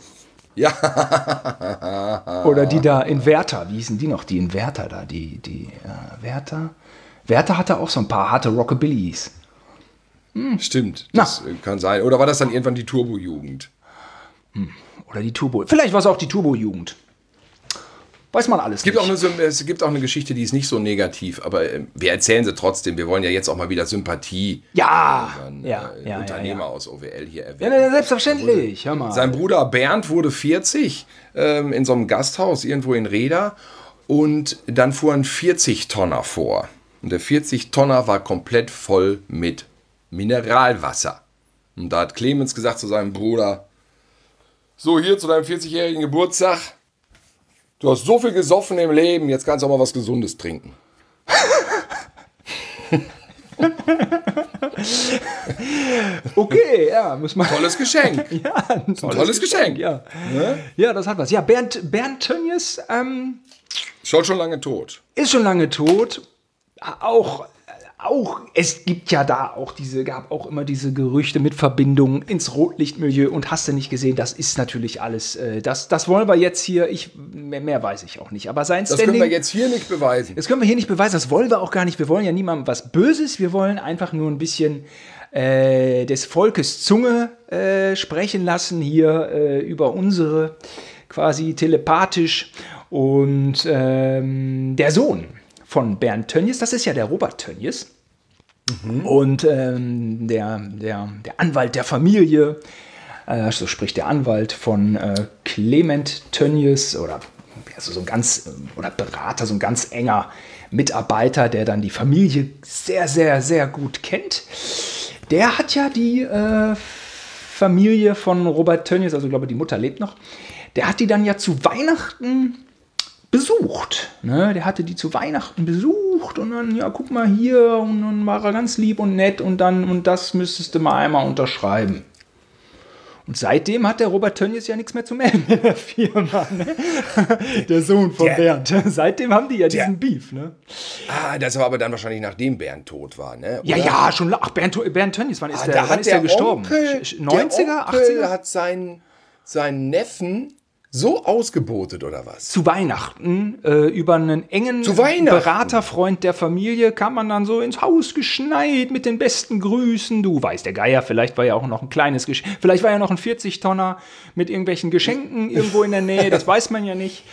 Ja. Oder die da in Werther, wie hießen die noch? Die in Werther da, die, die äh, Werther. Werther hatte auch so ein paar harte Rockabillys. Hm. Stimmt, das Na. kann sein. Oder war das dann irgendwann die Turbo-Jugend? Hm. Oder die Turbo. Vielleicht war es auch die Turbo-Jugend. Weiß man alles es gibt nicht. Auch eine, es gibt auch eine Geschichte, die ist nicht so negativ, aber äh, wir erzählen sie trotzdem. Wir wollen ja jetzt auch mal wieder Sympathie. Ja, unseren, ja, äh, ja Unternehmer ja, ja. aus O W L hier erwähnen. Ja, selbstverständlich. Hör mal. Sein Bruder Bernd wurde vierzig ähm, in so einem Gasthaus irgendwo in Reda und dann fuhr ein vierzig-Tonner vor. Und der vierzig-Tonner war komplett voll mit Mineralwasser. Und da hat Clemens gesagt zu seinem Bruder, so hier zu deinem vierzigjährigen Geburtstag, du hast so viel gesoffen im Leben, jetzt kannst du auch mal was Gesundes trinken. Okay, ja, muss man. Tolles Geschenk. Ja, ein tolles, tolles Geschenk. Geschenk. Ja. Ne? Ja, das hat was. Ja, Bernd, Bernd Tönnies ähm, schon schon lange tot. Ist schon lange tot. Auch, auch, es gibt ja da auch diese, gab auch immer diese Gerüchte mit Verbindungen ins Rotlichtmilieu und hast du nicht gesehen, das ist natürlich alles, äh, das, das wollen wir jetzt hier, ich, mehr, mehr weiß ich auch nicht, aber sein Das Standing, können wir jetzt hier nicht beweisen. Das können wir hier nicht beweisen, das wollen wir auch gar nicht, wir wollen ja niemandem was Böses, wir wollen einfach nur ein bisschen äh, des Volkes Zunge äh, sprechen lassen hier äh, über unsere, quasi telepathisch und ähm, der Sohn von Bernd Tönnies, das ist ja der Robert Tönnies. Mhm. Und ähm, der, der, der Anwalt der Familie, äh, so spricht der Anwalt von äh, Clement Tönnies oder also so ein ganz, oder Berater, so ein ganz enger Mitarbeiter, der dann die Familie sehr, sehr, sehr gut kennt. Der hat ja die äh, Familie von Robert Tönnies, also ich glaube, die Mutter lebt noch, der hat die dann ja zu Weihnachten besucht. Ne? Der hatte die zu Weihnachten besucht und dann, ja, guck mal hier, und dann war er ganz lieb und nett und dann, und das müsstest du mal einmal unterschreiben. Und seitdem hat der Robert Tönnies ja nichts mehr zu melden in der Firma. Ne? Der Sohn von der, Bernd. Seitdem haben die ja diesen der, Beef. Ne? Ah, das war aber dann wahrscheinlich nachdem Bernd tot war, ne? Oder? Ja, ja, schon. Ach, Bernd, Bernd Tönnies, wann ist ah, der, da wann hat ist der, der gestorben? Onkel, neunziger, der Onkel achtziger? Hat seinen, seinen Neffen so ausgebotet, oder was? Zu Weihnachten, äh, über einen engen Beraterfreund der Familie, kam man dann so ins Haus geschneit mit den besten Grüßen. Du weißt, der Geier, vielleicht war ja auch noch ein kleines Geschenk, vielleicht war ja noch ein vierzig-Tonner mit irgendwelchen Geschenken irgendwo in der Nähe, das weiß man ja nicht.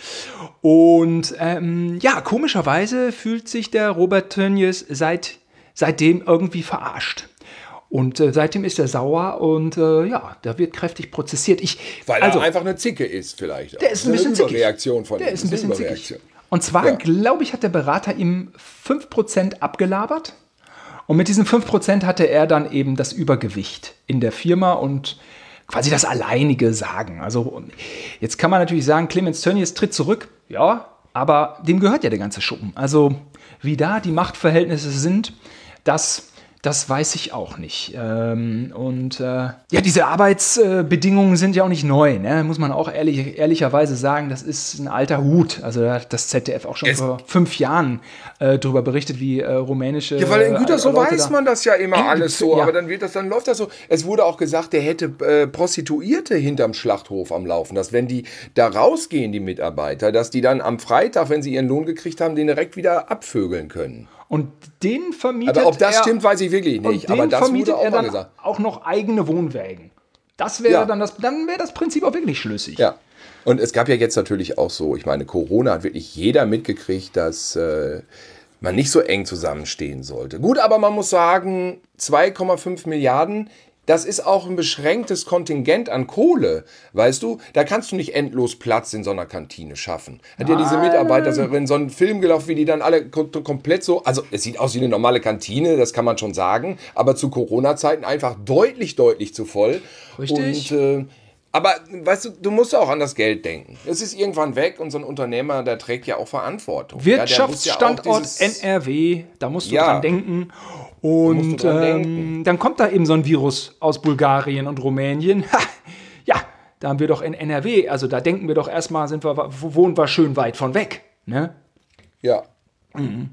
Und ähm, ja, komischerweise fühlt sich der Robert Tönnies seit, seitdem irgendwie verarscht. Und äh, seitdem ist er sauer und äh, ja, da wird kräftig prozessiert. Ich, Weil also, er einfach eine Zicke ist vielleicht. Der ist ein bisschen zickig. Reaktion von Der ist ein bisschen zickig. Überreaktion. Und zwar, ja. glaube ich, hat der Berater ihm fünf Prozent abgelabert. Und mit diesen fünf Prozent hatte er dann eben das Übergewicht in der Firma und quasi das alleinige Sagen. Also jetzt kann man natürlich sagen, Clemens Tönnies tritt zurück. Ja, aber dem gehört ja der ganze Schuppen. Also wie da die Machtverhältnisse sind, das... Das weiß ich auch nicht. Ähm, und äh, ja, diese Arbeitsbedingungen sind ja auch nicht neu, ne? Muss man auch ehrlich, ehrlicherweise sagen, das ist ein alter Hut. Also da hat das Z D F auch schon es vor fünf Jahren äh, darüber berichtet, wie äh, rumänische... Ja, weil in Gütersloh äh, Leute weiß man das ja immer Eng- alles so, ja. aber dann wird das, dann läuft das so. Es wurde auch gesagt, der hätte äh, Prostituierte hinterm Schlachthof am Laufen, dass wenn die da rausgehen, die Mitarbeiter, dass die dann am Freitag, wenn sie ihren Lohn gekriegt haben, den direkt wieder abvögeln können. Und den vermietet Aber ob das er, stimmt, weiß ich wirklich nicht. Und Aber den das vermietet wurde auch er mal dann gesagt. auch noch eigene Wohnwägen. Das wäre Ja. dann das, dann wäre das Prinzip auch wirklich schlüssig. Ja. Und es gab ja jetzt natürlich auch so, ich meine, Corona hat wirklich jeder mitgekriegt, dass äh, man nicht so eng zusammenstehen sollte. Gut, aber man muss sagen, zwei Komma fünf Milliarden, das ist auch ein beschränktes Kontingent an Kohle, weißt du? Da kannst du nicht endlos Platz in so einer Kantine schaffen. Hat ja diese Mitarbeiter so in so einen Film gelaufen, wie die dann alle kom- komplett so, also es sieht aus wie eine normale Kantine, das kann man schon sagen, aber zu Corona-Zeiten einfach deutlich, deutlich zu voll. Richtig. Und äh, aber weißt du, du musst auch an das Geld denken. Es ist irgendwann weg und so ein Unternehmer, der trägt ja auch Verantwortung. Wirtschaftsstandort ja, der muss ja auch N R W, da musst du Ja. dran denken. Und musst du dran ähm, denken. dann kommt da eben so ein Virus aus Bulgarien und Rumänien. Ha, ja, da haben wir doch in N R W, also da denken wir doch erstmal, sind wir, wo- wohnen wir schön weit von weg. Ne? Ja. Mhm.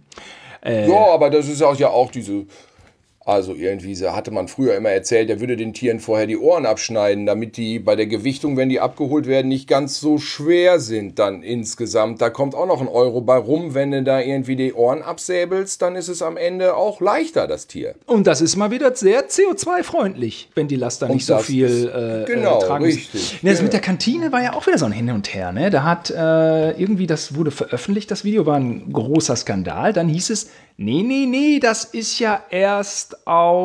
Ja, aber das ist auch ja auch diese. Also irgendwie so hatte man früher immer erzählt, er würde den Tieren vorher die Ohren abschneiden, damit die bei der Gewichtung, wenn die abgeholt werden, nicht ganz so schwer sind dann insgesamt. Da kommt auch noch ein Euro bei rum, wenn du da irgendwie die Ohren absäbelst, dann ist es am Ende auch leichter, das Tier. Und das ist mal wieder sehr C O zwei freundlich, wenn die Laster nicht so das viel ist- äh, genau, äh, tragen. richtig. Ne, das Ja. mit der Kantine war ja auch wieder so ein Hin und Her. Ne? Da hat äh, irgendwie, das wurde veröffentlicht, das Video, war ein großer Skandal. Dann hieß es, nee, nee, nee, das ist ja erst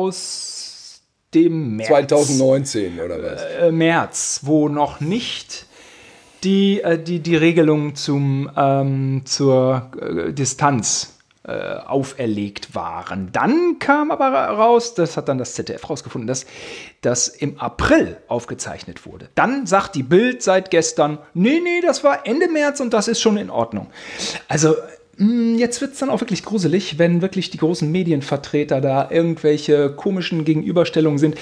aus dem März. zwanzig neunzehn oder was? Äh, März, wo noch nicht die, äh, die, die Regelungen zum, ähm, zur äh, Distanz äh, auferlegt waren. Dann kam aber raus, das hat dann das Z D F rausgefunden, dass das im April aufgezeichnet wurde. Dann sagt die Bild seit gestern, nee, nee, das war Ende März und das ist schon in Ordnung. Also mh, jetzt wird es dann auch wirklich gruselig, wenn wirklich die großen Medienvertreter da irgendwelche komischen Gegenüberstellungen sind.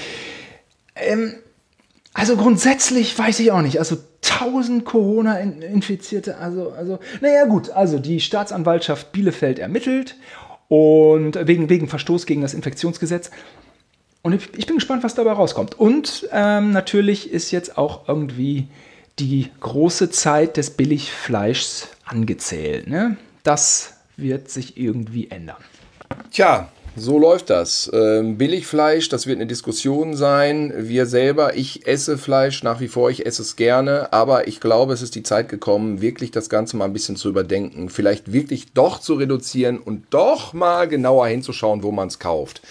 Ähm, also grundsätzlich weiß ich auch nicht. Also tausend Corona-Infizierte, also, also, naja gut, also die Staatsanwaltschaft Bielefeld ermittelt und wegen, wegen Verstoß gegen das Infektionsgesetz. Und ich, ich bin gespannt, was dabei rauskommt. Und ähm, natürlich ist jetzt auch irgendwie die große Zeit des Billigfleischs angezählt. Ne? Das wird sich irgendwie ändern. Tja, so läuft das. Ähm, Billigfleisch, das wird eine Diskussion sein. Wir selber, ich esse Fleisch nach wie vor, ich esse es gerne, aber ich glaube, es ist die Zeit gekommen, wirklich das Ganze mal ein bisschen zu überdenken, vielleicht wirklich doch zu reduzieren und doch mal genauer hinzuschauen, wo man es kauft.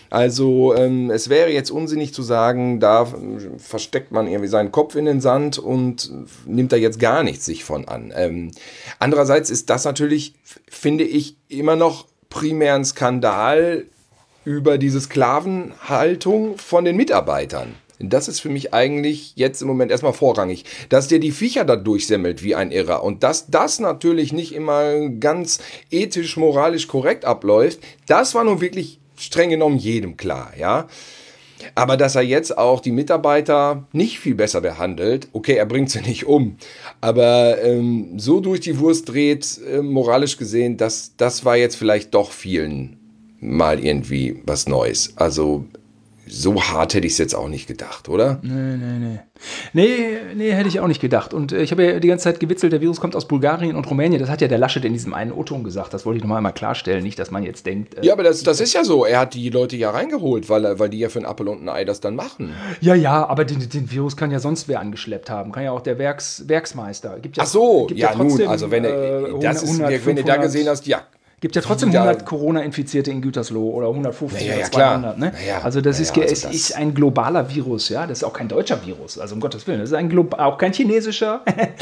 Also ähm, es wäre jetzt unsinnig zu sagen, da versteckt man irgendwie seinen Kopf in den Sand und nimmt da jetzt gar nichts sich von an. Ähm, andererseits ist das natürlich, finde ich, immer noch primär ein Skandal über diese Sklavenhaltung von den Mitarbeitern. Das ist für mich eigentlich jetzt im Moment erstmal vorrangig, dass der die Viecher da durchsemmelt wie ein Irrer und dass das natürlich nicht immer ganz ethisch, moralisch korrekt abläuft, das war nun wirklich streng genommen jedem klar, ja. Aber dass er jetzt auch die Mitarbeiter nicht viel besser behandelt, okay, er bringt sie nicht um, aber ähm, so durch die Wurst dreht, äh, moralisch gesehen, das, das war jetzt vielleicht doch vielen mal irgendwie was Neues. Also so hart hätte ich es jetzt auch nicht gedacht, oder? Nee, nee, nee. Nee, nee, hätte ich auch nicht gedacht. Und äh, ich habe ja die ganze Zeit gewitzelt, der Virus kommt aus Bulgarien und Rumänien. Das hat ja der Laschet in diesem einen O-Ton gesagt. Das wollte ich nochmal einmal klarstellen. Nicht, dass man jetzt denkt... Äh, ja, aber das, das ist ja so. Er hat die Leute ja reingeholt, weil, weil die ja für einen Apfel und ein Ei das dann machen. Ja, ja, aber den, den Virus kann ja sonst wer angeschleppt haben. Kann ja auch der Werks, Werksmeister. Gibt ja, Ach so, gibt ja, ja trotzdem, nun, also wenn, er, äh, das hundert, ist, wenn du da gesehen hast, ja. Gibt ja trotzdem hundert Corona-Infizierte in Gütersloh oder hundertfünfzig ja, ja, oder zweihundert. Ne? Ja, also das, ja, ist, ja, also es das ist ein globaler Virus, ja. Das ist auch kein deutscher Virus, also um Gottes Willen. Das ist ein Glo- auch kein chinesischer.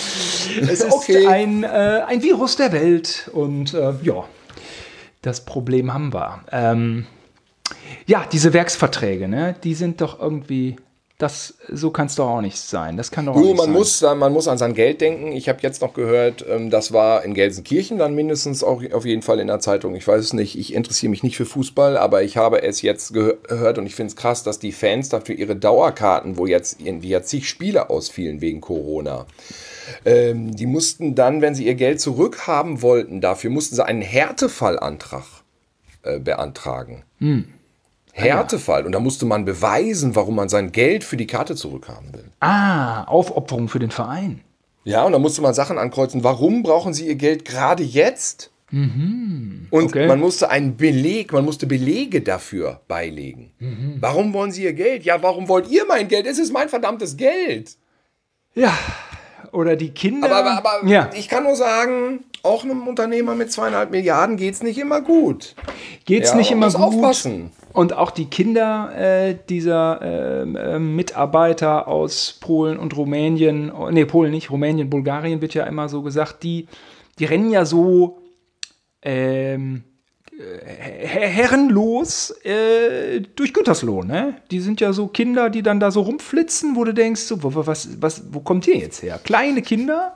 Es ist okay. ein, äh, ein Virus der Welt und äh, ja, das Problem haben wir. Ähm, ja, diese Werksverträge, ne? Die sind doch irgendwie... Das, so kann es doch auch nicht sein. Das kann doch auch du, nicht man sein. Muss, man muss an sein Geld denken. Ich habe jetzt noch gehört, das war in Gelsenkirchen dann mindestens auch auf jeden Fall in der Zeitung. Ich weiß es nicht, ich interessiere mich nicht für Fußball, aber ich habe es jetzt gehört und ich finde es krass, dass die Fans dafür ihre Dauerkarten, wo jetzt irgendwie ja zig Spiele ausfielen wegen Corona, ähm, die mussten dann, wenn sie ihr Geld zurückhaben wollten, dafür mussten sie einen Härtefallantrag äh, beantragen. Hm. Härtefall. Und da musste man beweisen, warum man sein Geld für die Karte zurückhaben will. Ah, Aufopferung für den Verein. Ja, und da musste man Sachen ankreuzen. Warum brauchen Sie Ihr Geld gerade jetzt? Mhm. Und okay. man musste einen Beleg, man musste Belege dafür beilegen. Mhm. Warum wollen Sie Ihr Geld? Ja, warum wollt ihr mein Geld? Es ist mein verdammtes Geld. Ja, oder die Kinder. Aber, aber, aber ja. ich kann nur sagen, auch einem Unternehmer mit zweieinhalb Milliarden geht es nicht immer gut. Geht es ja, nicht immer gut. Aufpassen. Und auch die Kinder äh, dieser äh, äh, Mitarbeiter aus Polen und Rumänien, nee, Polen nicht, Rumänien, Bulgarien wird ja immer so gesagt, die, die rennen ja so ähm, her- herrenlos äh, durch Gütersloh, ne? Die sind ja so Kinder, die dann da so rumflitzen, wo du denkst, so, wo, was, was, wo kommt ihr jetzt her? Kleine Kinder,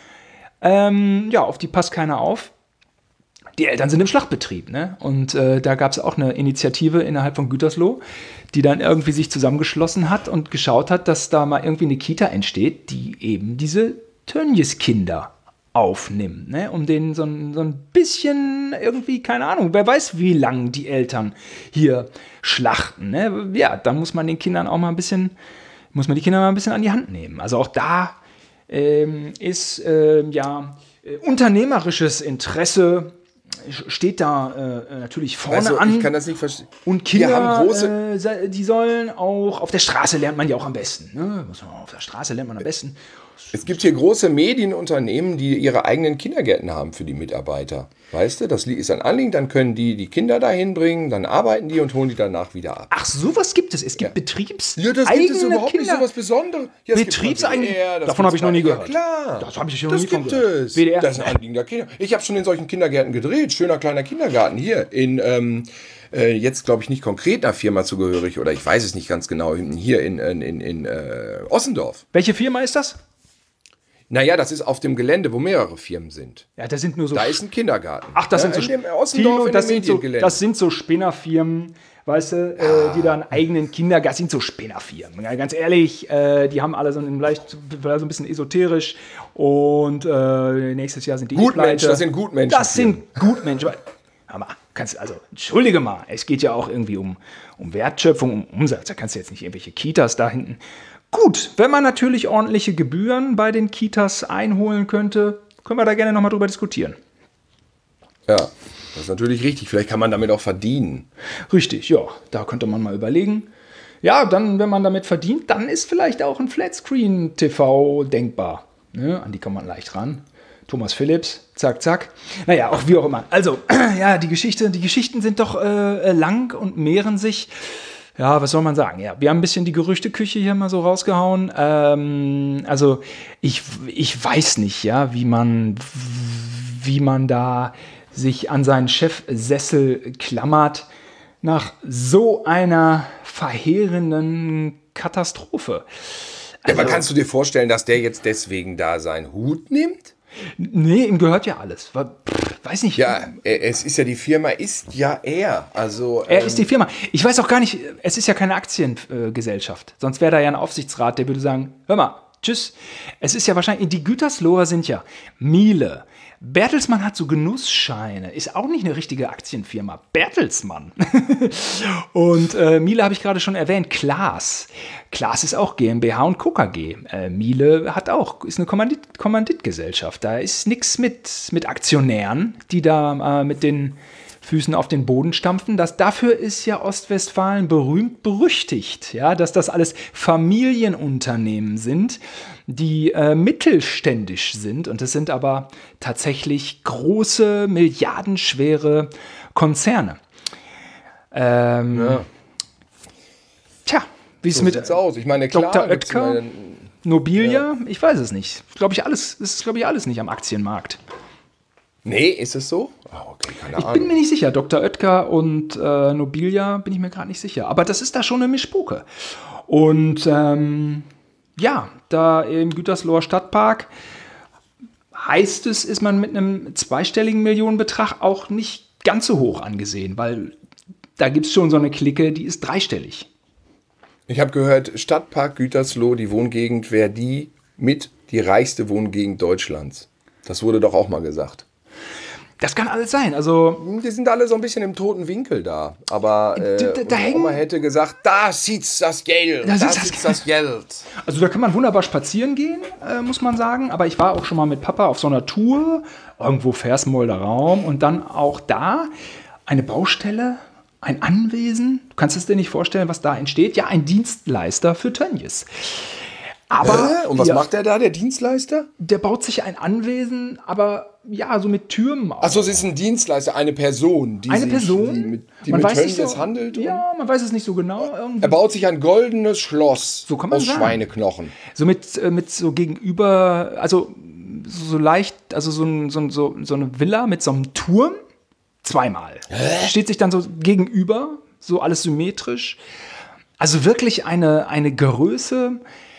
ähm, ja, auf die passt keiner auf. Die Eltern sind im Schlachtbetrieb, ne? Und äh, da gab es auch eine Initiative innerhalb von Gütersloh, die dann irgendwie sich zusammengeschlossen hat und geschaut hat, dass da mal irgendwie eine Kita entsteht, die eben diese Tönnies-Kinder aufnimmt, ne? Um denen so ein, so ein bisschen irgendwie, keine Ahnung, wer weiß, wie lang die Eltern hier schlachten, ne? Ja, da muss man den Kindern auch mal ein bisschen, muss man die Kinder mal ein bisschen an die Hand nehmen. Also auch da ähm, ist ähm, ja äh, unternehmerisches Interesse steht da äh, natürlich vorne also, an. Ich kann das nicht verstehen. Und Kinder, Wir haben große äh, die sollen auch, auf der Straße lernt man ja auch am besten. Ne? Auf der Straße lernt man am besten. Es gibt hier große Medienunternehmen, die ihre eigenen Kindergärten haben für die Mitarbeiter. Weißt du, das ist ein Anliegen, dann können die die Kinder dahin bringen, dann arbeiten die und holen die danach wieder ab. Ach, sowas gibt es. Es gibt ja. Betriebs Ja, das gibt es überhaupt Kinder. Nicht so was Besonderes. Ja, Betriebseigene. Davon habe ich noch nie gehört. Ja, klar. Das habe ich noch das nie von gibt gehört. es. W D R. Das ist ein Anliegen der Kinder. Ich habe schon in solchen Kindergärten gedreht. Schöner kleiner Kindergarten hier in ähm, äh, jetzt glaube ich nicht konkret einer Firma zugehörig oder ich weiß es nicht ganz genau, hier in, in, in, in äh, Ossendorf. Welche Firma ist das? Naja, das ist auf dem Gelände, wo mehrere Firmen sind. Ja, das sind nur so. Da ist ein Kindergarten. Ach, das ja, sind so. in dem Ossendorf, Tino, in das, dem sind so Mediengelände. das sind so Spinnerfirmen, weißt du, ja. äh, die da einen eigenen Kindergarten, das sind so Spinnerfirmen. Ja, ganz ehrlich, äh, die haben alle so ein leicht, so ein bisschen esoterisch und äh, nächstes Jahr sind die Gutmenschen, das sind Gutmenschen. Das sind Gutmenschen. Aber kannst, also, entschuldige mal, es geht ja auch irgendwie um, um Wertschöpfung, um Umsatz. Da kannst du jetzt nicht irgendwelche Kitas da hinten. Gut, wenn man natürlich ordentliche Gebühren bei den Kitas einholen könnte, können wir da gerne nochmal drüber diskutieren. Ja, das ist natürlich richtig. Vielleicht kann man damit auch verdienen. Richtig, ja, da könnte man mal überlegen. Ja, dann, wenn man damit verdient, dann ist vielleicht auch ein Flatscreen-T V denkbar. Ne? An die kann man leicht ran. Thomas Phillips, zack, zack. Naja, auch wie auch immer. Also, ja, die Geschichte, die Geschichten sind doch äh, lang und mehren sich. Ja, was soll man sagen? Ja, wir haben ein bisschen die Gerüchteküche hier mal so rausgehauen. Ähm, also, ich, ich weiß nicht, ja, wie man, wie man da sich an seinen Chefsessel klammert nach so einer verheerenden Katastrophe. Also, ja, aber kannst du dir vorstellen, dass der jetzt deswegen da seinen Hut nimmt? Nee, ihm gehört ja alles. Weiß nicht. Ja, es ist ja, die Firma ist ja er. Also, er ähm, ist die Firma. Ich weiß auch gar nicht, es ist ja keine Aktiengesellschaft. Sonst wäre da ja ein Aufsichtsrat, der würde sagen, hör mal, tschüss. Es ist ja wahrscheinlich, die Gütersloher sind ja Miele. Bertelsmann hat so Genussscheine, ist auch nicht eine richtige Aktienfirma. Bertelsmann. Und äh, Miele habe ich gerade schon erwähnt, Klaas. Klaas ist auch GmbH und Co. K G. Äh, Miele hat auch, ist eine Kommandit, Kommanditgesellschaft. Da ist nichts mit, mit Aktionären, die da äh, mit den Füßen auf den Boden stampfen. Das, dafür ist ja Ostwestfalen berühmt berüchtigt, ja, dass das alles Familienunternehmen sind, die äh, mittelständisch sind. Und das sind aber tatsächlich große, milliardenschwere Konzerne. Ähm, ja. Tja, wie es so mit sieht's aus. Ich meine, klar, Doktor Oetker, meine, Nobilia, ja. ich weiß es nicht. Glaube ich alles, das ist, glaube ich, alles nicht am Aktienmarkt. Nee, ist es so? Oh, okay, keine Ich Ahnung. bin mir nicht sicher. Doktor Oetker und äh, Nobilia bin ich mir gerade nicht sicher. Aber das ist da schon eine Mischpoke. Und ähm, ja, da im Gütersloher Stadtpark heißt es, ist man mit einem zweistelligen Millionenbetrag auch nicht ganz so hoch angesehen, weil da gibt es schon so eine Clique, die ist dreistellig. Ich habe gehört, Stadtpark Gütersloh, die Wohngegend, wäre die mit die reichste Wohngegend Deutschlands. Das wurde doch auch mal gesagt. Das kann alles sein. Also, die sind alle so ein bisschen im toten Winkel da. Aber äh, da, da hängen, Oma hätte gesagt, da sitzt das Geld. Da sitzt sitzt das Geld. Also da kann man wunderbar spazieren gehen, äh, muss man sagen. Aber ich war auch schon mal mit Papa auf so einer Tour, irgendwo Versmolder Raum. Und dann auch da eine Baustelle, ein Anwesen. Du kannst es dir nicht vorstellen, was da entsteht. Ja, ein Dienstleister für Tönnies. Aber, äh, und was ja, macht der da, der Dienstleister? Der baut sich ein Anwesen, aber ja, so mit Türmen auf. Achso, es ist ein Dienstleister, eine Person, die eine sich, Person, die mit, die man mit weiß nicht Tönnies so, handelt. Ja, man weiß es nicht so genau. Irgendwie. Er baut sich ein goldenes Schloss so kann man aus sagen. Schweineknochen. So mit, äh, mit so gegenüber, also so, so leicht, also so, ein, so, so, so eine Villa mit so einem Turm, zweimal. Hä? Steht sich dann so gegenüber, so alles symmetrisch. Also wirklich eine, eine Größe.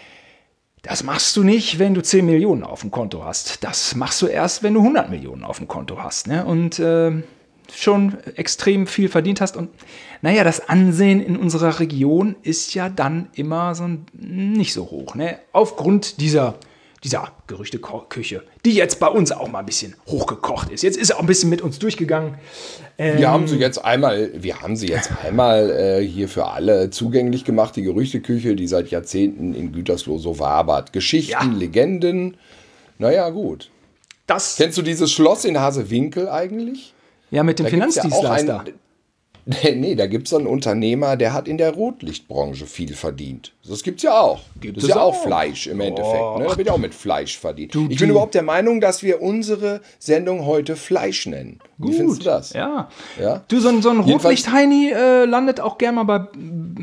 Das machst du nicht, wenn du zehn Millionen auf dem Konto hast. Das machst du erst, wenn du hundert Millionen auf dem Konto hast. Ne? Und äh, schon extrem viel verdient hast. Und naja, das Ansehen in unserer Region ist ja dann immer so ein, nicht so hoch. Ne? Aufgrund dieser, dieser Gerüchteküche, die jetzt bei uns auch mal ein bisschen hochgekocht ist. Jetzt ist er auch ein bisschen mit uns durchgegangen. Ähm, Wir haben sie jetzt einmal, wir haben sie jetzt einmal äh, hier für alle zugänglich gemacht, die Gerüchteküche, die seit Jahrzehnten in Gütersloh so wabert. Geschichten, ja. Legenden. Naja, gut. Das Kennst du dieses Schloss in Hasewinkel eigentlich? Ja, mit dem Da gibt's Finanzdienstleister. Ja ein, nee, da gibt es so einen Unternehmer, der hat in der Rotlichtbranche viel verdient. Das gibt es ja auch. Gibt das es ist ja auch auch. Fleisch im Endeffekt. Ne? Da wird ja auch mit Fleisch verdient. Du, ich die- bin überhaupt der Meinung, dass wir unsere Sendung heute Fleisch nennen. Wie findest du das? Ja. Ja? Du, so ein, so ein Jedenfalls- Rotlicht-Heini äh, landet auch gerne mal bei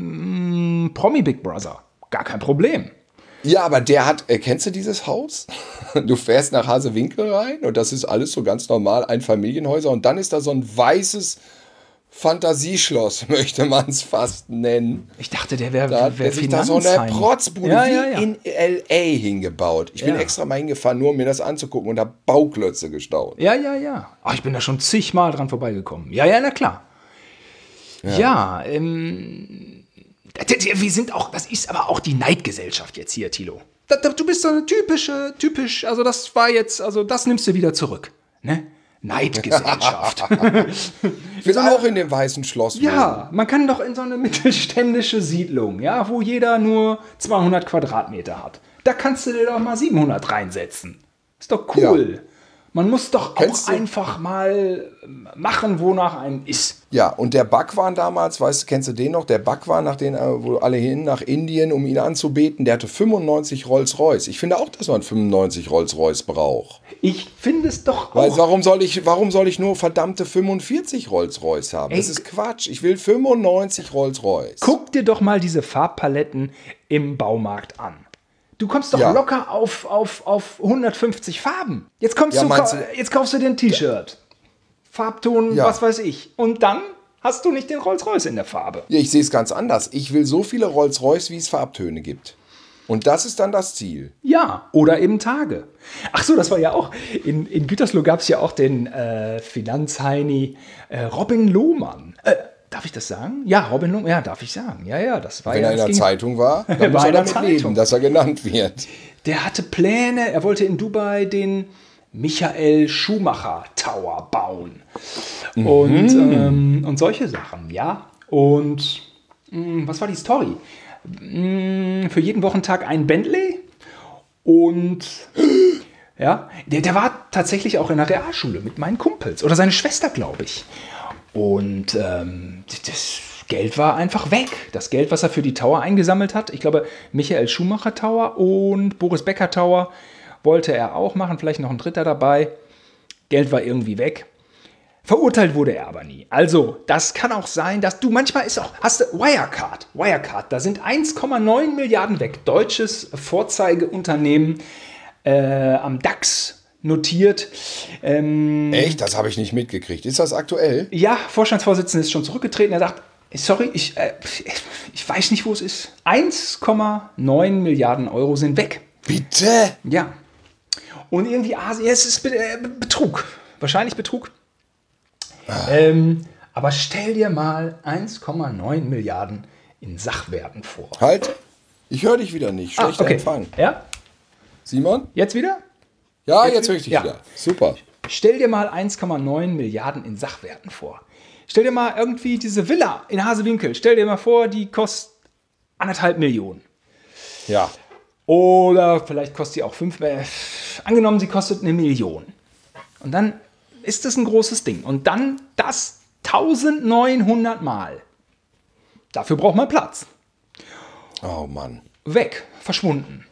mm, Promi Big Brother. Gar kein Problem. Ja, aber der hat, äh, kennst du dieses Haus? Du fährst nach Hasewinkel rein und das ist alles so ganz normal, ein Familienhäuser und dann ist da so ein weißes Fantasieschloss, möchte man es fast nennen. Ich dachte, der wäre Da hat wär der sich da so eine Finanzheini. Protzbude Ja, wie ja, ja. in L A hingebaut. Ich bin Ja. extra mal hingefahren, nur um mir das anzugucken und habe Bauklötze gestaunt. Ja, ja, ja. Ach, ich bin da schon zigmal dran vorbeigekommen. Ja, ja, na klar. Ja, ja ähm, das- das- wir sind auch, das ist aber auch die Neidgesellschaft jetzt hier, Thilo. Da- da- Du bist so eine typische, typisch, also das war jetzt, also das nimmst du wieder zurück. Ne? Neidgesellschaft. Ich will auch in dem weißen Schloss wohnen. Ja, man kann doch in so eine mittelständische Siedlung, ja, wo jeder nur zweihundert Quadratmeter hat. Da kannst du dir doch mal siebenhundert reinsetzen. Ist doch cool. Man muss doch Kennst auch du? einfach mal machen, wonach einem ist. Ja, und der Bhagwan damals, weißt du, kennst du den noch? Der Bhagwan, nach den, äh, wo alle hin nach Indien, um ihn anzubeten, der hatte fünfundneunzig Rolls-Royce. Ich finde auch, dass man fünfundneunzig Rolls-Royce braucht. Ich finde es doch Weil auch. warum soll ich, warum soll ich nur verdammte fünfundvierzig Rolls-Royce haben? Das Ey, ist Quatsch. Ich will fünfundneunzig Rolls-Royce. Guck dir doch mal diese Farbpaletten im Baumarkt an. Du kommst doch Ja. locker auf, auf, auf hundertfünfzig Farben. Jetzt, kommst Ja, du, meinst kau- du- jetzt kaufst du dir ein T-Shirt. Farbton, Ja. was weiß ich. Und dann hast du nicht den Rolls-Royce in der Farbe. Ja, ich sehe es ganz anders. Ich will so viele Rolls-Royce, wie es Farbtöne gibt. Und das ist dann das Ziel. Ja, oder eben Tage. Ach so, das war ja auch, in, in Gütersloh gab es ja auch den äh, Finanzheini äh, Robin Lohmann. Äh, darf ich das sagen? Ja, Robin Lohmann, ja, darf ich sagen. Ja, ja, das war Wenn ja... er in das der ging- Zeitung war, dann War muss er in der damit Zeitung. leben, dass er genannt wird. Der hatte Pläne, er wollte in Dubai den Michael Schumacher Tower bauen. Und, ähm, und solche Sachen, ja. Und mh, was war die Story? Mh, für jeden Wochentag ein Bentley und ja, der, der war tatsächlich auch in der Realschule mit meinen Kumpels oder seine Schwester, glaube ich. Und ähm, das Geld war einfach weg. Das Geld, was er für die Tower eingesammelt hat, ich glaube, Michael Schumacher Tower und Boris Becker Tower wollte er auch machen, vielleicht noch ein dritter dabei. Geld war irgendwie weg. Verurteilt wurde er aber nie. Also, das kann auch sein, dass du manchmal ist auch, hast du Wirecard, Wirecard, da sind eins Komma neun Milliarden weg. Deutsches Vorzeigeunternehmen äh, am DAX notiert. Ähm, Echt? Das habe ich nicht mitgekriegt. Ist das aktuell? ja, Vorstandsvorsitzender ist schon zurückgetreten. Er sagt, sorry, ich, äh, ich weiß nicht, wo es ist. eins Komma neun Milliarden Euro sind weg. Bitte? Ja. Und irgendwie Asien, es ist Be- äh, Betrug. Wahrscheinlich Betrug. Ähm, aber stell dir mal eins Komma neun Milliarden in Sachwerten vor. Halt. Ich höre dich wieder nicht. Ah, Schlechter okay. Empfang. Ja, Simon? jetzt wieder? Ja, Jetzt jetzt, höre ich dich ja. wieder. Super. Stell dir mal eins Komma neun Milliarden in Sachwerten vor. Stell dir mal irgendwie diese Villa in Hasewinkel. Stell dir mal vor, die kostet anderthalb Millionen. Ja. Oder vielleicht kostet sie auch fünf. Äh, angenommen, sie kostet eine Million. Und dann ist das ein großes Ding. Und dann das neunzehnhundert Mal. Dafür braucht man Platz. Oh Mann. Weg, verschwunden.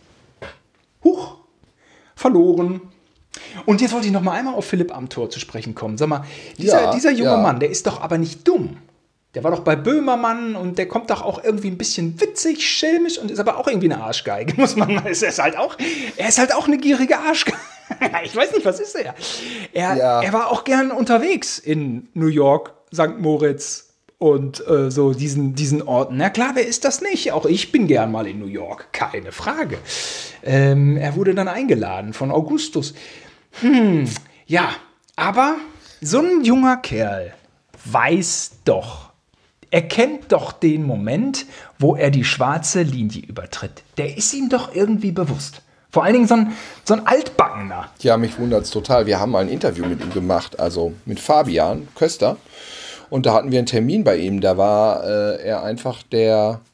Huch, verloren. Und jetzt wollte ich noch mal einmal auf Philipp Amthor zu sprechen kommen. Sag mal, dieser, Ja, dieser junge ja. Mann, der ist doch aber nicht dumm. Der war doch bei Böhmermann und der kommt doch auch irgendwie ein bisschen witzig, schelmisch und ist aber auch irgendwie eine Arschgeige, muss man mal. Er ist halt auch, er ist halt auch eine gierige Arschgeige. Ich weiß nicht, was ist er? Er, Ja. er war auch gern unterwegs in New York, Sankt Moritz und äh, so diesen, diesen Orten. Na klar, wer ist das nicht? Auch ich bin gern mal in New York, keine Frage. Ähm, er wurde dann eingeladen von Augustus. Hm, ja, aber so ein junger Kerl weiß doch, er kennt doch den Moment, wo er die schwarze Linie übertritt. Der ist ihm doch irgendwie bewusst. Vor allen Dingen so ein, so ein Altbackener. Ja, mich wundert es total. Wir haben mal ein Interview mit ihm gemacht, also mit Fabian Köster. Und da hatten wir einen Termin bei ihm. Da war äh, er einfach der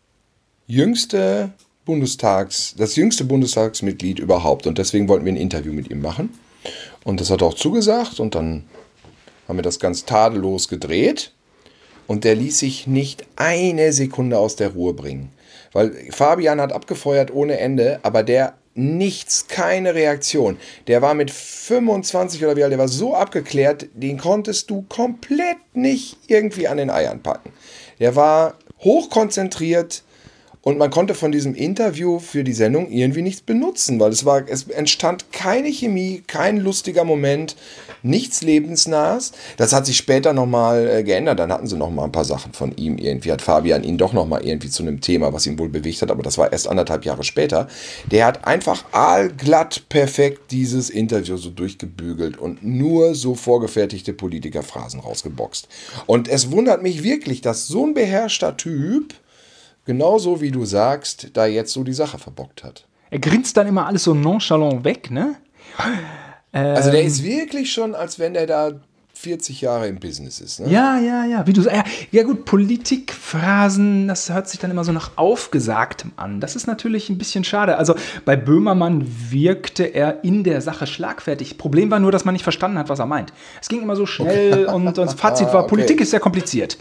jüngste Bundestags, das jüngste Bundestagsmitglied überhaupt. Und deswegen wollten wir ein Interview mit ihm machen. Und das hat er auch zugesagt. Und dann haben wir das ganz tadellos gedreht. Und der ließ sich nicht eine Sekunde aus der Ruhe bringen. Weil Fabian hat abgefeuert ohne Ende, aber der nichts, keine Reaktion. Der war mit fünfundzwanzig oder wie alt, der war so abgeklärt, den konntest du komplett nicht irgendwie an den Eiern packen. Der war hochkonzentriert und man konnte von diesem Interview für die Sendung irgendwie nichts benutzen, weil es war, es entstand keine Chemie, kein lustiger Moment, nichts Lebensnahes. Das hat sich später nochmal äh, geändert. Dann hatten sie nochmal ein paar Sachen von ihm. Irgendwie hat Fabian ihn doch nochmal irgendwie zu einem Thema, was ihn wohl bewegt hat, aber das war erst anderthalb Jahre später. Der hat einfach aalglatt perfekt dieses Interview so durchgebügelt und nur so vorgefertigte Politikerphrasen rausgeboxt. Und es wundert mich wirklich, dass so ein beherrschter Typ, genauso wie du sagst, da jetzt so die Sache verbockt hat. Er grinst dann immer alles so nonchalant weg, ne? Also der ist wirklich schon, als wenn der da vierzig Jahre im Business ist. Ne? Ja, ja, ja. Wie du ja, ja gut, Politikphrasen, das hört sich dann immer so nach Aufgesagtem an. Das ist natürlich ein bisschen schade. Also bei Böhmermann wirkte er in der Sache schlagfertig. Problem war nur, dass man nicht verstanden hat, was er meint. Es ging immer so schnell okay. und, und das Fazit war, okay. Politik ist sehr kompliziert.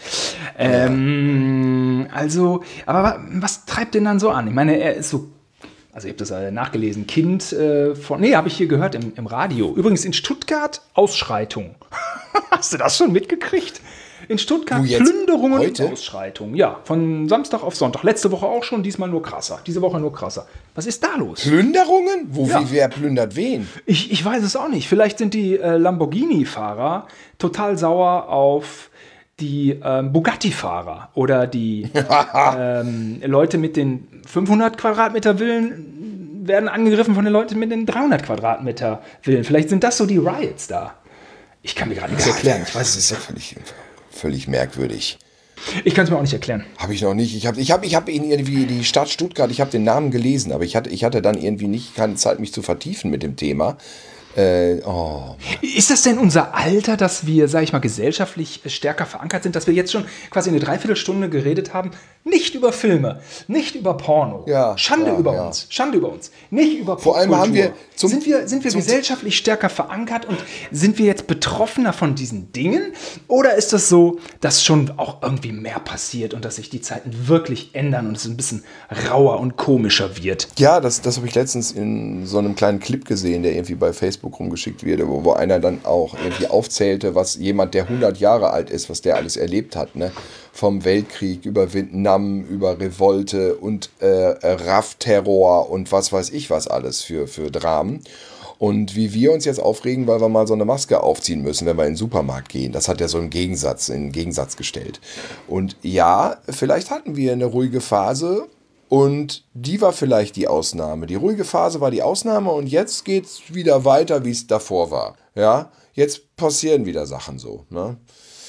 Ähm, also, aber was treibt den dann so an? Ich meine, er ist so. Also ich habe das äh, nachgelesen, Kind äh, von, nee, habe ich hier gehört im, im Radio. Übrigens in Stuttgart Ausschreitung. Hast du das schon mitgekriegt? In Stuttgart Plünderungen und Ausschreitungen. Ja, von Samstag auf Sonntag. Letzte Woche auch schon, diesmal nur krasser. Diese Woche nur krasser. Was ist da los? Plünderungen? Wo, ja. wie, wer plündert wen? Ich, ich weiß es auch nicht. Vielleicht sind die äh, Lamborghini-Fahrer total sauer auf die ähm, Bugatti-Fahrer oder die ähm, Leute mit den fünfhundert Quadratmeter Villen werden angegriffen von den Leuten mit den dreihundert Quadratmeter Villen. Vielleicht sind das so die Riots da. Ich kann mir gerade nichts ja, erklären. Ich weiß das ist ja völlig, völlig merkwürdig. Ich kann es mir auch nicht erklären. Habe ich noch nicht. Ich habe ich hab, ich hab irgendwie die Stadt Stuttgart, ich habe den Namen gelesen, aber ich hatte, ich hatte dann irgendwie nicht keine Zeit, mich zu vertiefen mit dem Thema. Äh, oh. Ist das denn unser Alter, dass wir, sage ich mal, gesellschaftlich stärker verankert sind, dass wir jetzt schon quasi eine Dreiviertelstunde geredet haben, nicht über Filme, nicht über Porno, ja, Schande ja, über ja. uns, Schande über uns, nicht über Vor allem haben wir zum, sind wir, sind wir gesellschaftlich stärker verankert und sind wir jetzt betroffener von diesen Dingen oder ist das so, dass schon auch irgendwie mehr passiert und dass sich die Zeiten wirklich ändern und es ein bisschen rauer und komischer wird? Ja, das, das habe ich letztens in so einem kleinen Clip gesehen, der irgendwie bei Facebook rumgeschickt wurde, wo, wo einer dann auch irgendwie aufzählte, was jemand, der hundert Jahre alt ist, was der alles erlebt hat, ne? Vom Weltkrieg über Vietnam, über Revolte und äh, R A F-Terror und was weiß ich was alles für, für Dramen. Und wie wir uns jetzt aufregen, weil wir mal so eine Maske aufziehen müssen, wenn wir in den Supermarkt gehen. Das hat ja so einen Gegensatz, in den Gegensatz gestellt. Und ja, vielleicht hatten wir eine ruhige Phase und die war vielleicht die Ausnahme. Die ruhige Phase war die Ausnahme und jetzt geht's wieder weiter, wie es davor war. Ja, jetzt passieren wieder Sachen so, ne?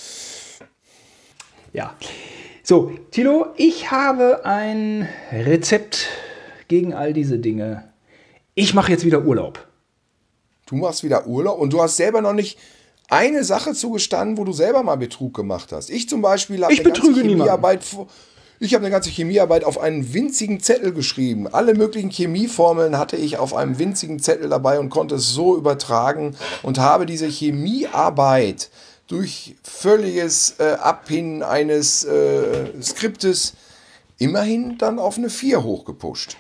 Ja. So, Thilo, ich habe ein Rezept gegen all diese Dinge. Ich mache jetzt wieder Urlaub. Du machst wieder Urlaub und du hast selber noch nicht eine Sache zugestanden, wo du selber mal Betrug gemacht hast. Ich zum Beispiel habe eine ganze Chemiearbeit, ich habe eine ganze Chemiearbeit auf einen winzigen Zettel geschrieben. Alle möglichen Chemieformeln hatte ich auf einem winzigen Zettel dabei und konnte es so übertragen und habe diese Chemiearbeit durch völliges äh, Abpinnen eines äh, Skriptes immerhin dann auf eine vier hochgepusht.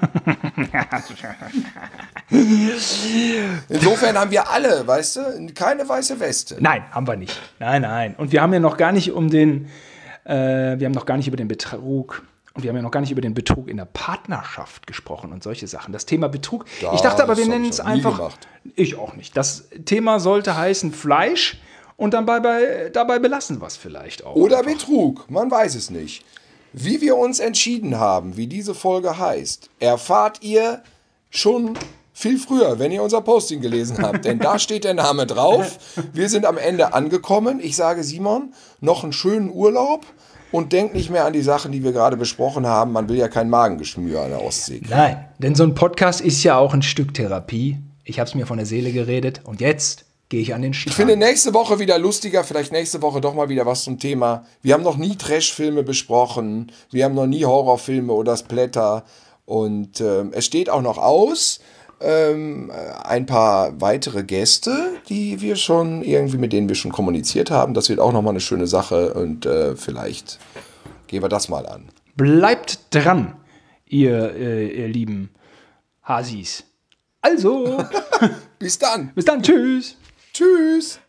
Insofern haben wir alle, weißt du, keine weiße Weste. Nein, haben wir nicht. Nein, nein. Und wir haben ja noch gar nicht um den, äh, wir haben noch gar nicht über den Betrug und wir haben ja noch gar nicht über den Betrug in der Partnerschaft gesprochen und solche Sachen. Das Thema Betrug. Da, ich dachte aber, wir nennen es einfach. Gemacht. Ich auch nicht. Das Thema sollte heißen Fleisch. Und dann bei, bei, dabei belassen wir es vielleicht auch. Oder einfach. Betrug, man weiß es nicht. Wie wir uns entschieden haben, wie diese Folge heißt, erfahrt ihr schon viel früher, wenn ihr unser Posting gelesen habt. Denn da steht der Name drauf. Wir sind am Ende angekommen. Ich sage Simon, noch einen schönen Urlaub und denk nicht mehr an die Sachen, die wir gerade besprochen haben. Man will ja kein Magengeschmür an der Ostsee. Nein, denn so ein Podcast ist ja auch ein Stück Therapie. Ich habe es mir von der Seele geredet und jetzt gehe ich an den Strand. Ich finde nächste Woche wieder lustiger, vielleicht nächste Woche doch mal wieder was zum Thema. Wir haben noch nie Trash-Filme besprochen, wir haben noch nie Horrorfilme oder Splatter und ähm, es steht auch noch aus, ähm, ein paar weitere Gäste, die wir schon irgendwie, mit denen wir schon kommuniziert haben. Das wird auch noch mal eine schöne Sache und äh, vielleicht gehen wir das mal an. Bleibt dran, ihr, äh, ihr lieben Hasis. Also, bis dann. Bis dann, tschüss. Tschüss.